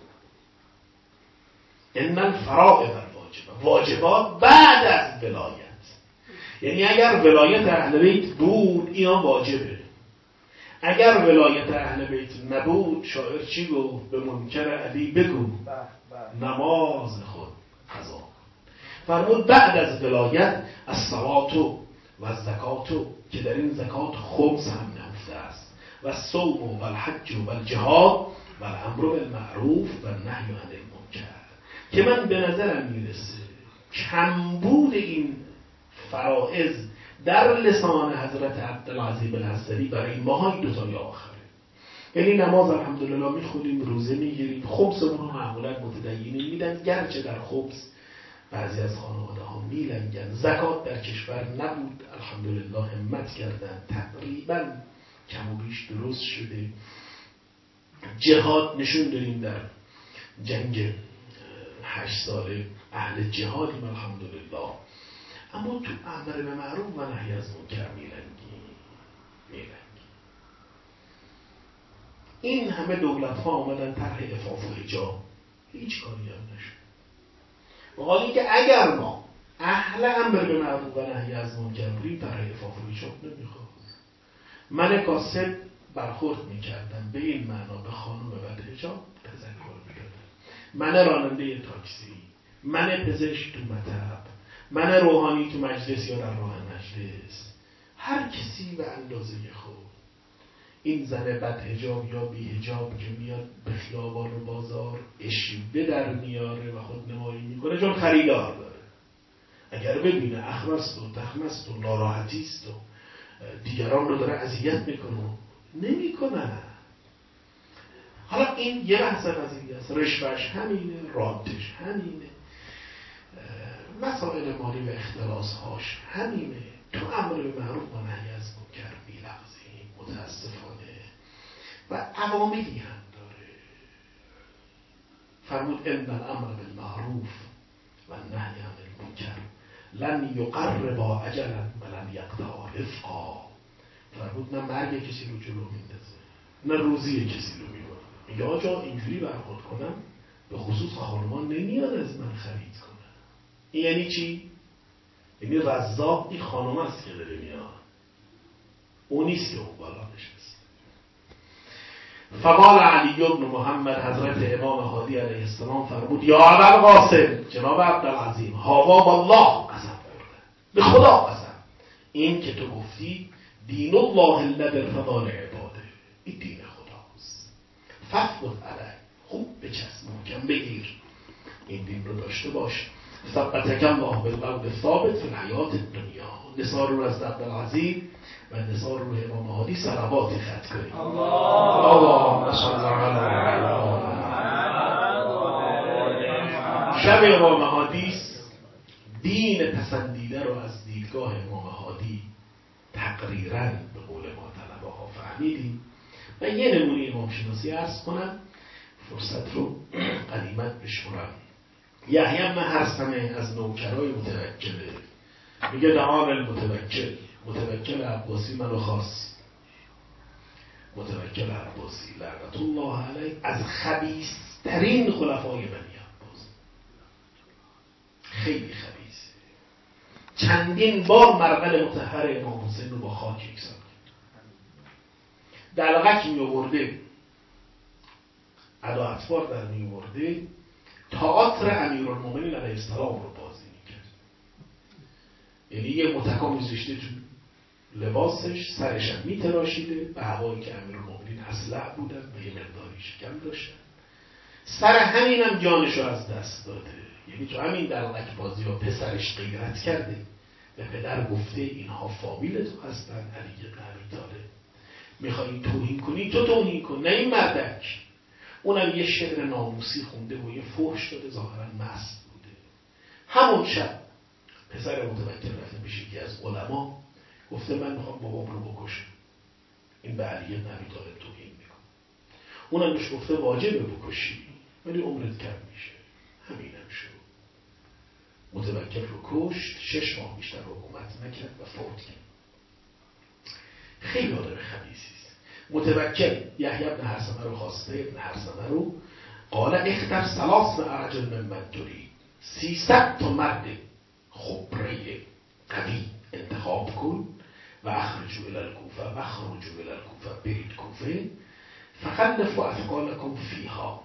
ان الفرائض الواجبه، واجبات بعد از ولایت. یعنی اگر ولایت اهل بیت بود اینا واجبه، اگر ولایت اهل بیت نبود شاعر چی گفت؟ به منکر علی بگو نماز خود قضا. فرمود بعد از ولایت از صلاتو و از زکاتو، که در این زکات خمس هم نهفته است، و صوم و الحج و الجهاد و الامر بالمعروف و نهی عن المنکر، که من به نظرم میرسه کمبود این فرائض در لسان حضرت عبدالعزیز الحصری برای ماهای دوتای آخره. یعنی نماز الحمدلله میخونیم، روزه میگیریم، خمسمون رو معمولا متدینین میدن، گرچه در خمس بعضی از خانواده ها میلنگن. زکات در کشور نبود، الحمدلله همت کردن، تقریبا کم و بیش درست شده. جهاد نشون داریم در جنگ هشت ساله اهل جهادیم الحمدلله، اما تو امر به معروف و نهی از منکر میلنگی میلنگی این همه دولت ها آمدن طرح عفاف و حجاب، هیچ کاری هم نشد. حالی که اگر ما اهل امر به معروف و نهی از منکر بودیم طرح عفاف و حجاب نمیخواد. من کاسب برخورد میکردم به این معنا به خانم بعد حجاب تذکر میدادم. من راننده تاکسی، من پزشک تو مطب، من روحانی تو مجلس یا در راه مجلس، هر کسی به اندازه خود. این زن بد حجاب یا بی حجاب که میاد به خیابان و بازار اشوه در میاره و خود نمایی میکنه چون خریدار داره. اگر ببینه اخمست و تخمست و ناراحتیست و دیگران رو داره اذیت میکنه نمیکنه. حالا این یه بحث قضیه است، رشوهش همینه، رانتش همینه، مسائل مالی و اختلاسهاش همینه. تو امر به معروف و نهی از منکر میلغزیم متاسفانه و عواملی هم داره. فرمود ان الامر بالمعروف و نهی عن المنکر لن یقربا اجلا ولن یقطعا رزقا. فرمود نه مرگ کسی رو جلو میندازه نه روزی کسی رو میبره. میگه آجا اینجوری برخورد کنم به خصوص خانمان نمیاد از من خرید کنم. این یعنی چی؟ یعنی رزاق این خانم است که داره میاد، اون نیست که اون بالا نشسته. فقال علی بن محمد، حضرت امام هادی علیه السلام فرمود یا ابوالقاسم، جناب عبدالعظیم، هاوا بالله قسم خورده، به خدا قسم، این که تو گفتی دین الله الذی ارتضی لعباده، این دین خداست. فثبت علیه، خوب بچسب، محکم بگیر، این دین رو داشته باش. ثبتک الله بالقول الثابت فی الحیات الدنیا. نثار رو از عبدالعزیز و نثار رو امام هادی صلواتی خط کنید. اللهم صل علی محمد. شب امام هادی دین پسندیده رو از دیدگاه امام هادی تقریراً به قول ما طلبه ها فهمیدیم. و یه نمونه امام شناسی عرض کنم، فرصت رو غنیمت بشمرم. یحیی بن هرثمه از نوکرای متوکله، میگه دعان المتوکل، متوکل عباسی منو خواست، متوکل عباسی لعنت الله علیه از خبیث‌ترین خلفای بنی عباس، خیلی خبیثه. چندین بار مرقل مطهر امام حسین رو با خاک یکسان دلغک می آورده، ادا اطوار در می آورده، تئاتر امیرالمومنین علیه السلام رو بازی میکرد. یعنی یه متکا میذاشته تو لباسش، سرش هم میتراشیده به هوایی که امیرالمومنین اصلع بودن و یه مقداری شکم داشتن، سر همین هم جانش رو از دست داده. یعنی تو همین دلغک بازی ها پسرش غیرت کرده و پدر گفته اینها فامیل تو هستن، علی بن ابی طالب، میخوایی توهین کنی تو توهین کن، نه این مردک. اونم یه شعر ناموسی خونده و یه فحش داده، ظاهرا مست بوده. همون شب پسر متوکل رفته پیش یکی از علما، گفته من میخوام بابام رو بکشم، این به علی بن ابی طالب توهین میکنه. اونم بهش گفته واجبه بکشی ولی عمرت کم میشه. همینم شد، متوکل رو کشت، شش ماه بیشتر حکومت نکرد و فوت کرد. خیلی آدم خبیثی است. متوکل یحیی بن هرثمه رو خواسته، ابن هرثمه رو قال اختر ثلاث رجل ممن ترید، سیصد تا مرد خبره قوی انتخاب کن و اخرجوا الی الکوفه و اخرجوا الی الکوفه، برید کوفه، فخلفوا اثقالکم فیها،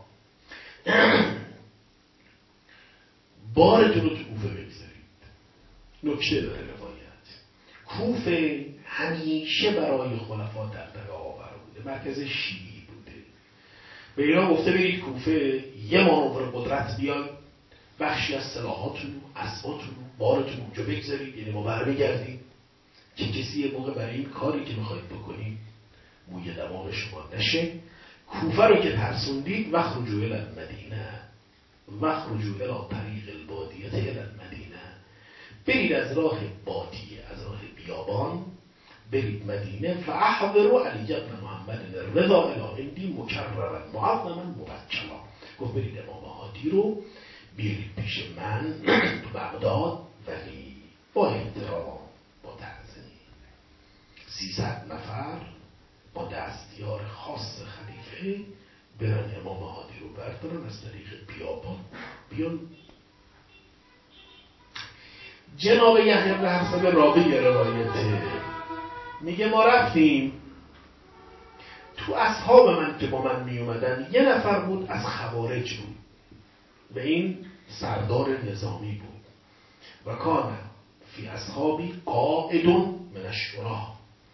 بارتون رو تو کوفه بگذارید. نکته داره روایت، کوفه همیشه برای خلفا دغدغه آور بوده، مرکز شیعی بوده. به اینا گفته برید کوفه، یه مانور قدرت بیاید، بخشی از سلاحاتون، اسباتون، بارتون اونجا بگذارید، یعنی ما برمیگردیم که کسی یه موقع برای این کاری که میخواید بکنید موی دماغ شما نشه. کوفه رو که ترسوندید، وخرجوا الی المدینه وخرجوا الی طریق البادیه الی المدینه، برید از راه بادیه، از راه بیابان برید مدینه. فاحضروا علی بن محمد الرضا الی عندی مکررا معظما مبجلا، گفت برید امام هادی رو بیارید پیش من تو بغداد، ولی با احترام، با تعظیم. سیصد نفر با دستیار خاص خلیفه برن امام هادی رو بردارن از طریق بیابان بیان. جناب یحیی بن حسن راوی روایته میگه ما رفتیم تو اصحاب من که با من می اومدن، یه نفر بود از خوارج بود، به این سردار نظامی بود. و کان فی اصحابی قائد من الشورا،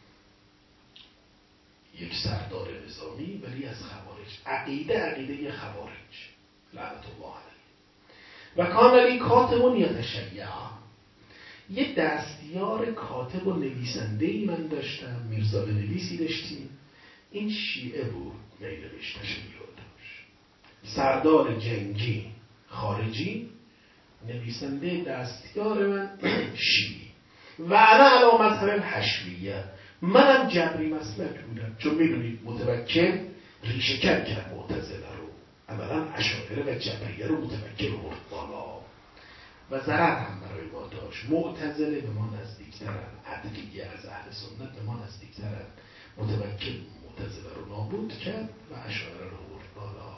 یک سردار نظامی ولی از خوارج، عقیده عقیده خوارج لعنت الله علیه. و کان لی کاتب یتشیع، یه دستیار کاتب و نویسنده‌ای من داشتم، میرزا بنویسی داشتیم، این شیعه بود، میل بهش تشیع داشت. سردار جنگی خارجی، نویسنده دستیار من شیعی. و انا علی مذهب الحشویه، منم جبری مسلک بودم، چون میدونید متوکل ریشه کن کرد معتزله رو، اولا اشاعره و جبریه رو متوکل برد بالا و ضرر هم برای ما داشت. معتزله به ما نزدیکترن، عدلیه از اهل سنت به ما نزدیکترن. متوکل معتزله رو نابود کرد و اشاعره رو برد بالا.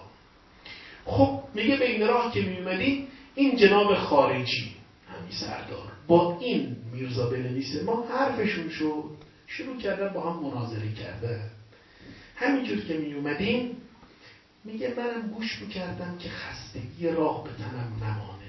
خب میگه به این راه که میومدی، این جناب خارجی همین سردار با این میرزا بنویسه ما حرفشون شد، شروع کردن با هم مناظره کردن. همینجور که می اومدیم میگه منم گوش میکردم که خستگی راه به تنم نمانه.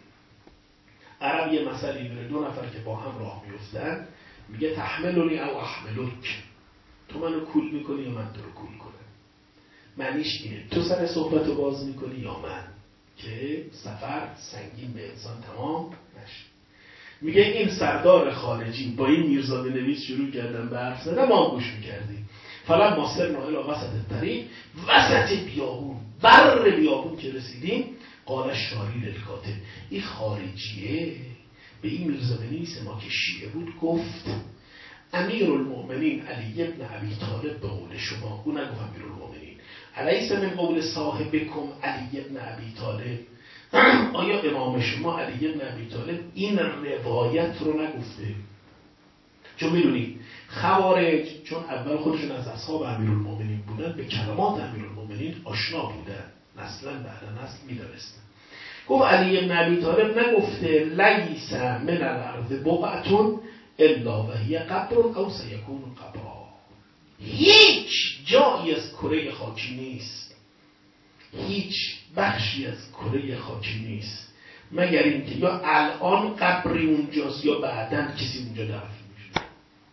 عرب یه مسئله داره، دو نفر که با هم راه میفتن میگه تحملونی او احملک، تو منو کول میکنی یا من تو رو کول کنم. معنیش اینه تو سر صحبت رو باز میکنی یا من، که سفر سنگین به انسان تمام نشه. میگه این سردار خارجی با این میرزا بنویس شروع کردن به حرف زدن، ما هم گوش میکردیم. فلما ماستر الی وسط الطریق، وسط بیابون، بر بیابون که رسیدیم، قال شارید الکاتب، این خارجیه به این میرزا بنویس ما که شیعه بود گفت امیرالمؤمنین علی ابن ابی طالب به قول شما، او نگفت امیرالمؤمنین، الیس من قول صاحبکم علی ابن ابی طالب، آیا امام شما علی ابن ابی طالب این روایت رو نگفته؟ چون میدونید خوارج چون اول خودشون از اصحاب امیرالمؤمنین بودن، به کلمات امیرالمؤمنین آشنا بودن، نسلا بعد نسل میدونستن. گفت علی ابن ابی طالب نگفته لیس من الارض بقعة الا وهی قبر او سیکون قبرا، هیچ جایی از کره خاکی نیست، هیچ بخشی از کره خاکی نیست مگر اینکه یا الان قبری اونجاست یا بعداً کسی اونجا دفن میشه.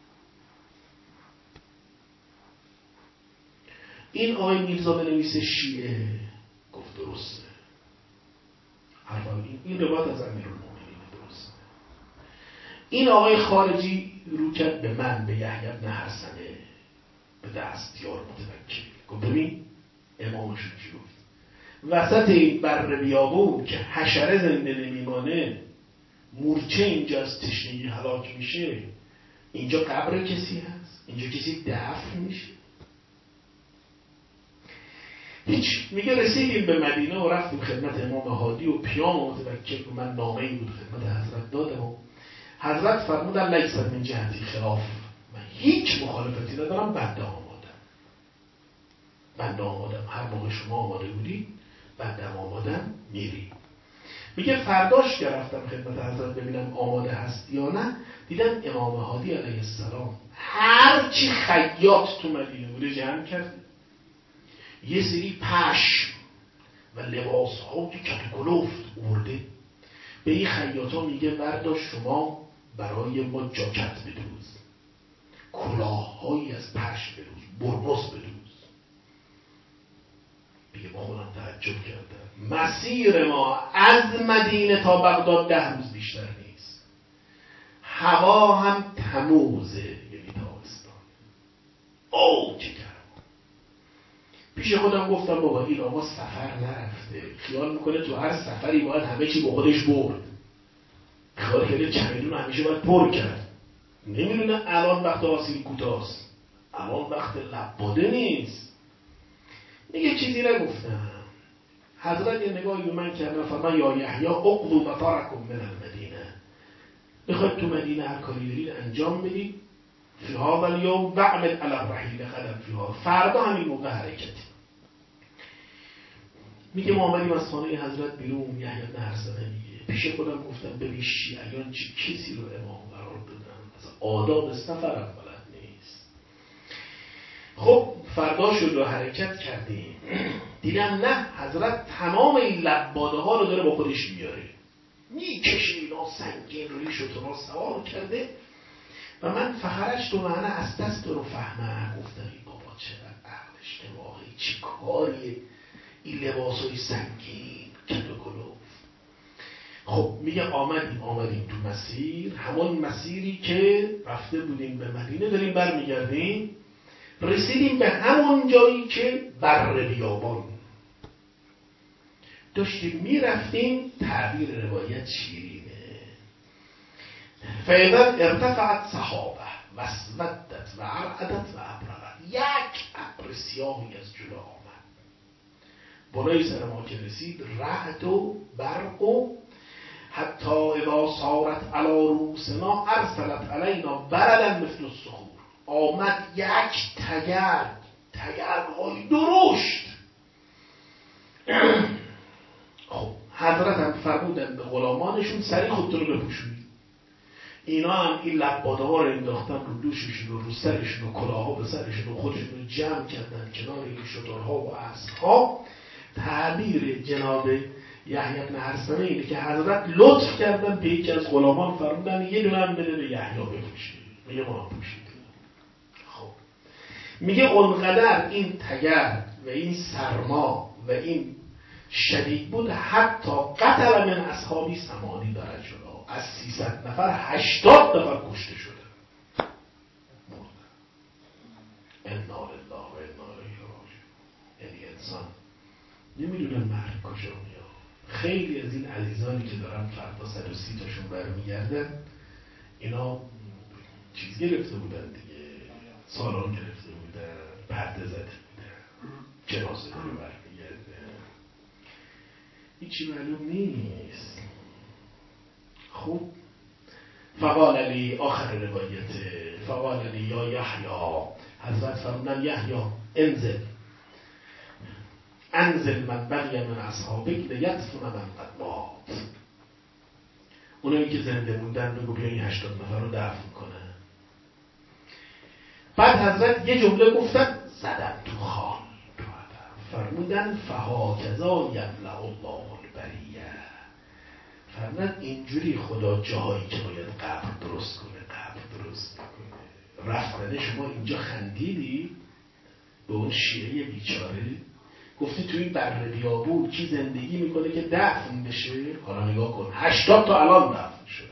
این آقای میرزا بنویس شیعه گفت درسته، این, این روایت از امیرالمومنین درسته. این آقای خارجی رو کرد به من، به یحیی بن حسنه، به دستیار متوکل، گفت ببین امامشون چی گفت، وسط این بر بیابون که حشره زنده نمیمانه، مورچه اینجا از تشنگی هلاک میشه، اینجا قبر کسی هست، اینجا کسی دفن میشه. هیچ. میگه رسیدیم به مدینه و رفتیم خدمت امام هادی و پیام متوکل رو من نامه‌ای بود خدمت حضرت دادم و حضرت فرمودن لیس من جهتی خلاف، من هیچ مخالفتی ندارم، بنده آمادم، بنده آمادم، هر موقع شما آماده بودی بنده آمادم میری. میگه فرداش که رفتم خدمت حضرت ببینم آماده هست یا نه، دیدم امام هادی علیه السلام هرچی خیاط تو مدینه بوده جمع کرده، یه سری پشم و لباس ها که کت و کلفت ارده، به این خیاط ها میگه برداشت شما برای ما جاکت بدوز، کلاه هایی از پشم بدوز، برنس بدوز. بگه با خودم تعجب کردم، مسیر ما از مدینه تا بغداد ده روز بیشتر نیست، هوا هم تموزه، یعنی تابستان. او چه گرم. پیش خودم گفتم بابا این آقا سفر نرفته، خیال میکنه تو هر سفری باید همه چی با خودش برد، خیال کرده چمدون همیشه باید پر کرد. نمیدونه الان وقت آسیل کوتاست، الان وقت لباده نیست. میگه چیزی نگفتم. حضرت یه نگاهی به من کردن، فرمان یا یحیی اقضوا مطارکم من المدینه، میخواید تو مدینه هر کاری دارید انجام بدید، فی هذا الیوم واعمل علی الرحیل قدم فیها، فردا همین موقع حرکتی. میگه ما آمدیم از خانه حضرت بیرون، یحیی بن ارسلان میگه پیش خودم گفتم ببین شیعیان چه کسی رو امام قرار دادن، اصلا آداب سفر هم بلد نیست. خب فردا شد و حرکت کردیم، دیدم نه حضرت تمام این لباده ها رو داره با خودش میاره، میکشه اینا سنگین روی شترها سوار کرده و من فخرش تو معنی از دست رو فهمم. گفتم ای بابا چقدر عقلش واقعی، چی کاریه این لباسای سنگین کت و کلوف. خب میگه آمدیم آمدیم تو مسیر، همون مسیری که رفته بودیم به مدینه داریم برمیگردیم، رسیدیم به همون جایی که بر بیابان داشتیم میرفتیم. تعبیر روایت شیرینه، فاذا ارتفعت سحابه و اسودت و عرعدت و ابرقت، یک ابر سیاهی از جلو آمد بالای سر ما که رسید، رعد و برق و حتی اذا صارت علی رؤوسنا ارسلت علینا بردا مثل الصخور، آمد یک تگرگ، تگرگ‌های درشت. خب حضرت هم فرمودن به غلامانشون سریع خودتون رو بپوشونید. اینا هم این لباده ها رو انداختن رو دوششون و رو سرشون و کلاه ها به سرشون و خودشون رو جمع کردن کنار این شترها و اسبها. تعبیر جناب یحیی بن ارسلان اینه که حضرت لطف کردن به یکی از غلامان، فرمودن یه دونه هم بده به یحیی بپوشید. میگه ما پوشید. خب میگه اونقدر این تگرگ و این سرما و این شدید بود حتی قتل من اصحابی ثمانی رجلا، از سیصد نفر هشتاد نفر کشته شده. انا لله و انا الیه راجعون. یعنی انسان نمیدونه مرگ کجا میاد. خیلی از این عزیزانی که دارن فردا صد و سی تاشون برمیگردن، اینا چیز گرفته بودن دیگه، سالان گرفته بودن، پرده زده بودن، جنازه داره برمیگرده، هیچی معلوم نیست. خب فقال علی آخر روایت، فقال علی یا یحیی، حضرت فرمودن یحیی انزل انزل من بقی من اصحابک لیدفن من قد مات. اونایی که زنده موندن بگو بیا این هشتاد نفر رو دفن کنن. بعد حضرت یه جمله گفتن زدم تو خال تو عدم، فرمودن فهاکذا یملأ الله البریه. فرمودن اینجوری خدا جاهایی که باید قبر درست کنه قبر درست کنه. رفتن شما اینجا خندیدی به اون شیعه بیچاره، گفتی تو این بر بیابون کی زندگی میکنه که دفن بشه؟ حالا نگاه کن هشتاد تا الان دفن شدن.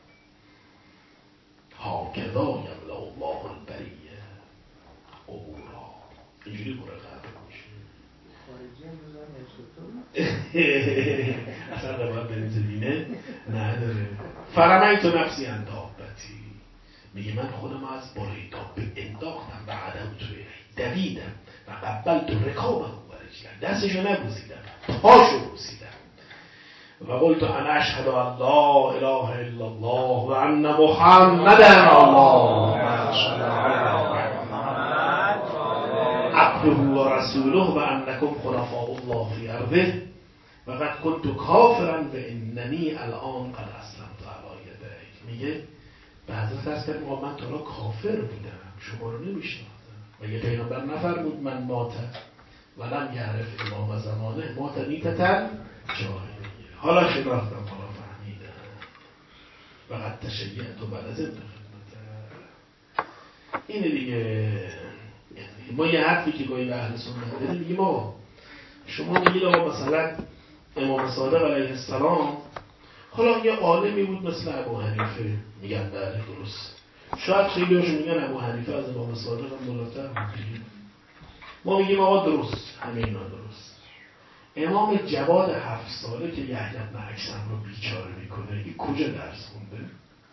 هاکذا یملأ الله البریه قبورا. اینجوری پر قبر میشه. اصلا باید بریم زمینه نداره. فرمایت نفسی اندابتی، میگه من خودم از بالای تابه انداختم و عدم توی دویدم و قبل تو رکابه دستشو نبوسیدم، پاشو بوسیدم و قلت انا اشهد ان لا اله الا الله و ان محمدا الله عبده و رسوله و انکم خلفاء الله فی ارضه و قد کنت کافرا و اننی الان قد اسلمت علی یدیک. میگه به حضرت عرض کرد من تو را کافر بودم، شما رو نمیشناختم. و یه پیغمبر نفرمود من ماتم ولم یعرف امام زمانه مات نیتتن جاهلیه. حالا شناختم، حالا فهمیدم. وقت تشیعت و بلد خدمت. اینه دیگه. ما یه حرفی که گاهی به اهل سنت داریم میگیم ما شما میگید آقا مثلا امام صادق علیه السلام حالا یه عالمی بود مثل ابو حنیفه، میگن بله درست. شاید خیلی هاشون میگن ابو حنیفه از امام صادق هم بالاتر بود. ما میگیم آقا درست، همه اینا درست. امام جواد هفت ساله که یحیی بن اکثم رو بیچاره میکنه، این کجا درس خونده؟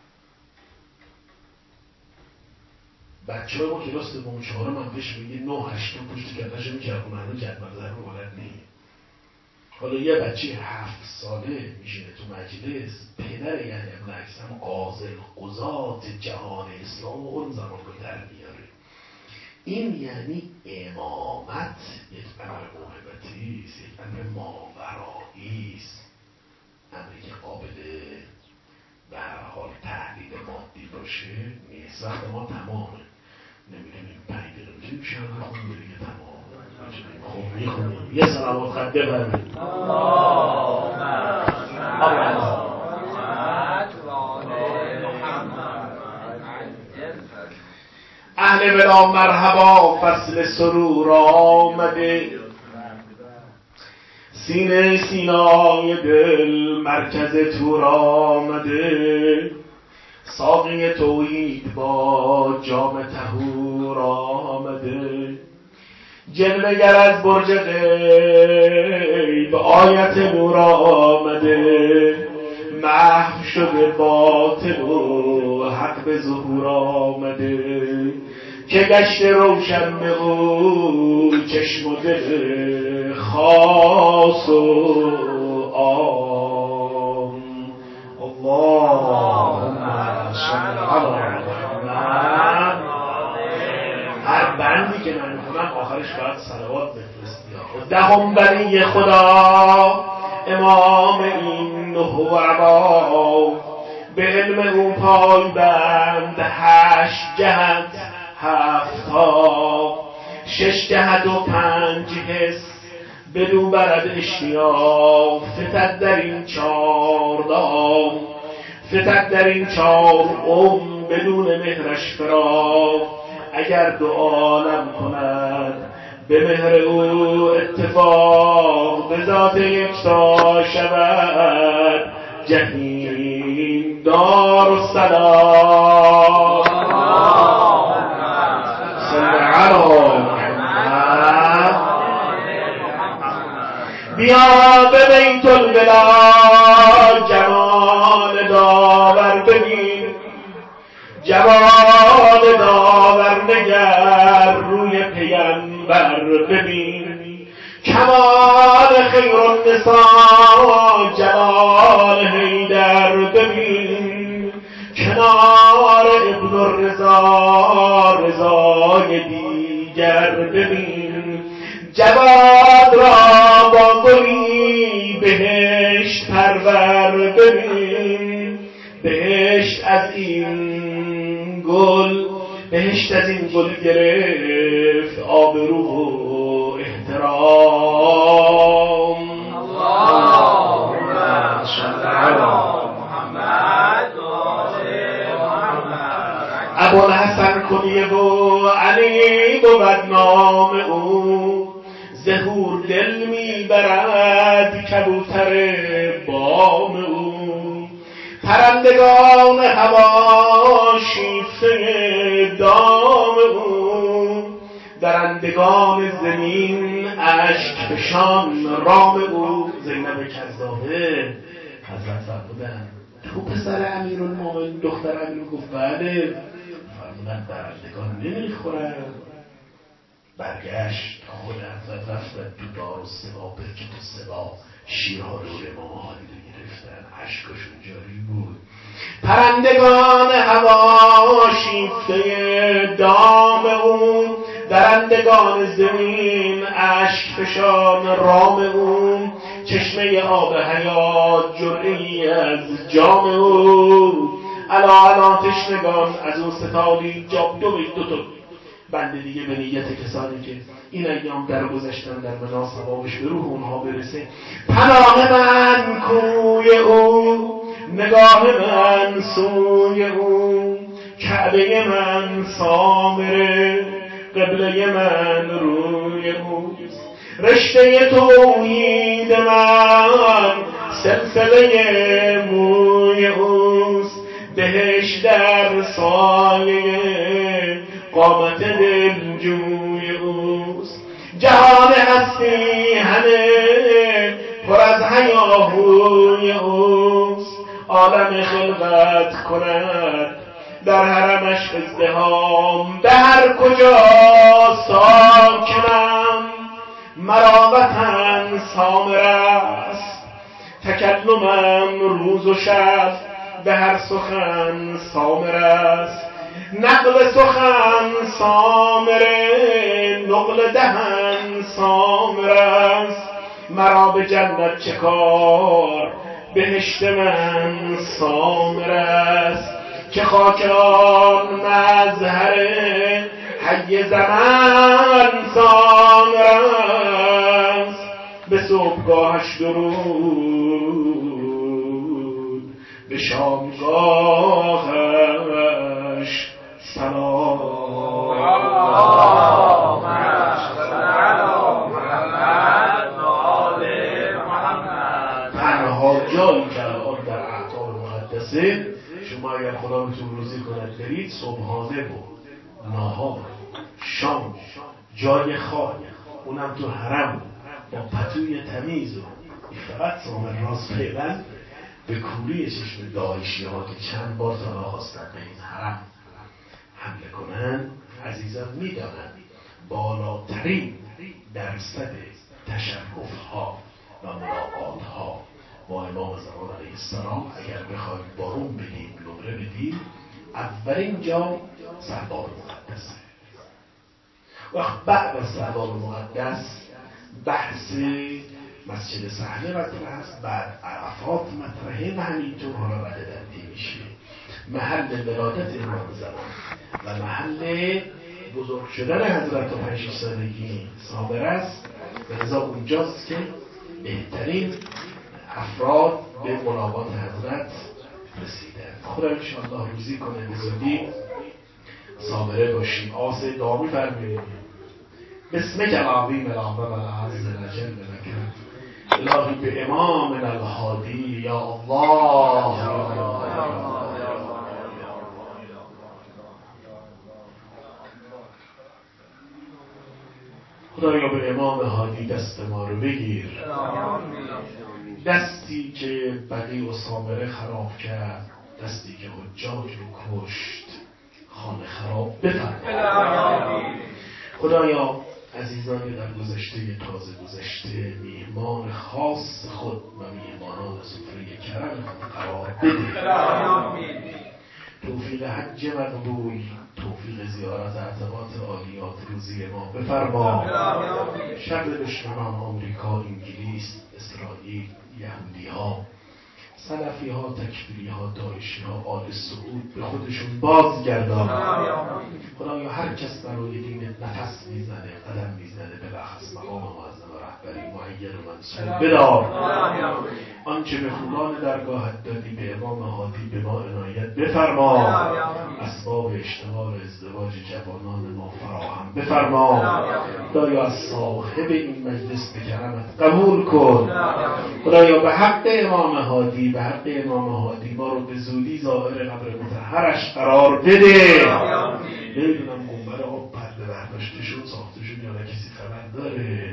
بچه های ما کلاس دوم چهارم هم بهش میگه نه هشتم پشت کلهشو میچرخونه، هنوز جدول ضرب بلد نیست. حالا یه بچه هفت ساله میشینه تو مجلس، پدر یحیی بن اکثم قاضی قضات جهان اسلام و اون زمان رو در میاره. این یعنی امامت یک امر موهبتی است، یک امر ماورایی است، امری که قابل به هر حال تحلیل مادی باشه نیست. وقت ما تمامه، نمیدونیم پنج دقیقه میتونیم شهر بخونیم دیگه تمام. خب میخونیم یه صلوات خط ببرمید. اهل ولا مرحبا، فصل سرور آمده، سینه سینای دل مرکز تور آمده، ساقی توحید با جام طهور آمده، جلوه‌گر از برج غیب آیت نور آمده، محو شده باطل و حق به ظهور آمده، که گشت روشن به او چشم و دل خاص و عام. اللهم صل علی محمد. هر بندی که من میخونم آخرش باید صلوات بفرستی. دهم بنی خدا امام این نه و عبا، به علم او پای بند هشت جهت هفتا، شش جهت و پنج حس بدو برد اشتیاق، فتد در این چار دام، فتد در این چار ام بدون مهرش فراق، اگر دو عالم کند به مهر او اتفاق، به ذات یکتا شود جهین دار السلام. صل علی محمد. بیا به بیت الولا جمال داور ببین، جمال داور نگر روی پیمبر ببین، کمال خیر النساء جلال حیدر ببین، کنار ابن الرضا رضای دیگر ببین، جواد را با گلی بهشت پرور ببین، بهشت از این گل بهشت از این گل گرفت آبرو و احترام. اللهم صل علی محمد و آل محمد. ابوالحسن کنیه و علی بود نام او، ظهور دل میبرد کبوتر بام او، پرندگان هوا شیفته دام او، درندگان زمین اشک فشان رام او. زینب کذابه حضرت فرمودن تو پسر امیرالمومنین دختر امیر گفت بله، فرمودن درندگان نمیخورن. برگشت تا خود حضرت رفتن تو دار و سبا، برکت و سبا شیرها روی امام علی رو گرفتن، عشقشون جاری بود. پرندگان هوا شیفته دام اون، درندگان زمین اشک فشان رام اون، چشمه آب حیات جرعی از جام او، الا الا تشنگان از اون ستالی جاب دو دو تا بنده دیگه به نیت کسانی که این ایام در گذشتن در بنا ثوابش به روح اونها برسه. پناه من کوی او، نگاه من سوی او، کعبه من سامره، قبله من روی او، رشته توحید من سلسله موی اوست، بهش در سایه قامت دلجوی اوست. جهان هستی همه پر از هیاهوی اوست، عالم خلقت کند در حرمش ازدحام، به هر کجا ساکنم مرا وطن سامر است، تکلمم روز و شب به هر سخن سامر است، نقل سخن سامره، نقل دهن سامر است، مرا به جنت چه کار بهشت من سامر است، که خاک آن مظهر حی زمان سامر است، به صبحگاهش درود، به شامگاهش سلام. تنها جایی که الان در احکام مقدسه شما اگر خدا بهتون روزی کند برید صبحانه و ناهار شام جای خاک، اونم تو حرم با پتوی تمیز و فقط سامر راست فعلا به کوری چشم داعشی ها که چند بار تا خواستن به این حرم حمله کنن، عزیزان میدانند بالاترین درصد تشرف ها و ملاقات ها با امام زمان علیه السلام اگر بخواید بارون بدیم نمره بدیم اولین جا سربار مقدسه. وقت بعد از سربار مقدس بحث مسجد صحنه مطرح است، بعد عرفات مطرحه و همینطور حالا رددندی میشه. محل ولادت امام زمان و محل بزرگ شدن حضرت و پنج سالگی صابر است و لذا اونجاست که بهترین افراد به ملاقات حضرت رسیدن. خدا انشاءالله روزی کنه به زودی صابره باشیم. آس دعا می‌فرمایید بسمک العظیم العظم العز الجل لکن الهی به امام الهادی یا الله خدایا به امام هادی دست ما رو بگیر، دستی که بقیع و سامره خراب کرد، دستی که حجاج رو کشت، خانه خراب بفرما. خدایا عزیزانی در گذشته تازه گذشته میهمان خاص خود و میهمانان سفره کرم قرار بده، توفیق حج مقبول، توفیق زیارت اعتقاد عالیات روزی ما بفرما. شر دشمنان آمریکا، انگلیس، اسرائیل، یهودی ها، سلفی ها، تکفیری ها، داعشی ها، آل سعود به خودشون بازگردان. خدایا هر کس برای دینت نفس میزنه، قدم میزنه، بلخص مقام معظم رهبری معین و منصور بدار. آنچه به فولان درگاهت دادی به امام هادی به ما عنایت بفرما. اسباب اشتغال ازدواج جوانان ما فراهم بفرما. خدایا از صاحب این مجلس به کرمت قبول کن. خدایا به حق امام هادی، به حق امام هادی ما رو به زودی ظاهر قبر مطهرش قرار بده. نمیدونم گنبد آب پرده برداشته شد ساخته شد یا نه، کسی خبر داره؟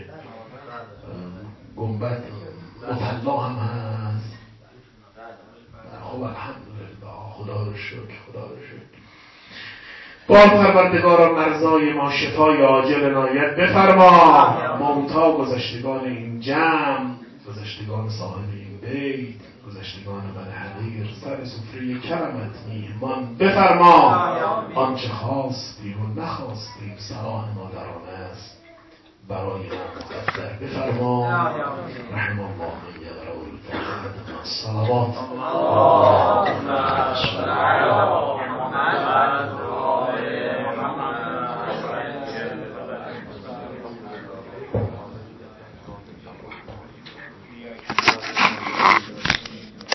گنبد مطلا هم هست. خب الحمدلله، خدا رو شکر، خدا رو شکر. با پروردگارا مرزای ما شفای عاجل عنایت بفرما. موتا گذشتگان این جمع، گذشتگان صاحب این بیت، گذشتگان من حقیر سر سفره کرمت میهمان بفرما. آنچه خواستیم و نخواستیم صلاح ما در آن است برای ما مقدر بفرما. رحم الله یقرأ الفاتحه مع الصلوات. اللهم صل علی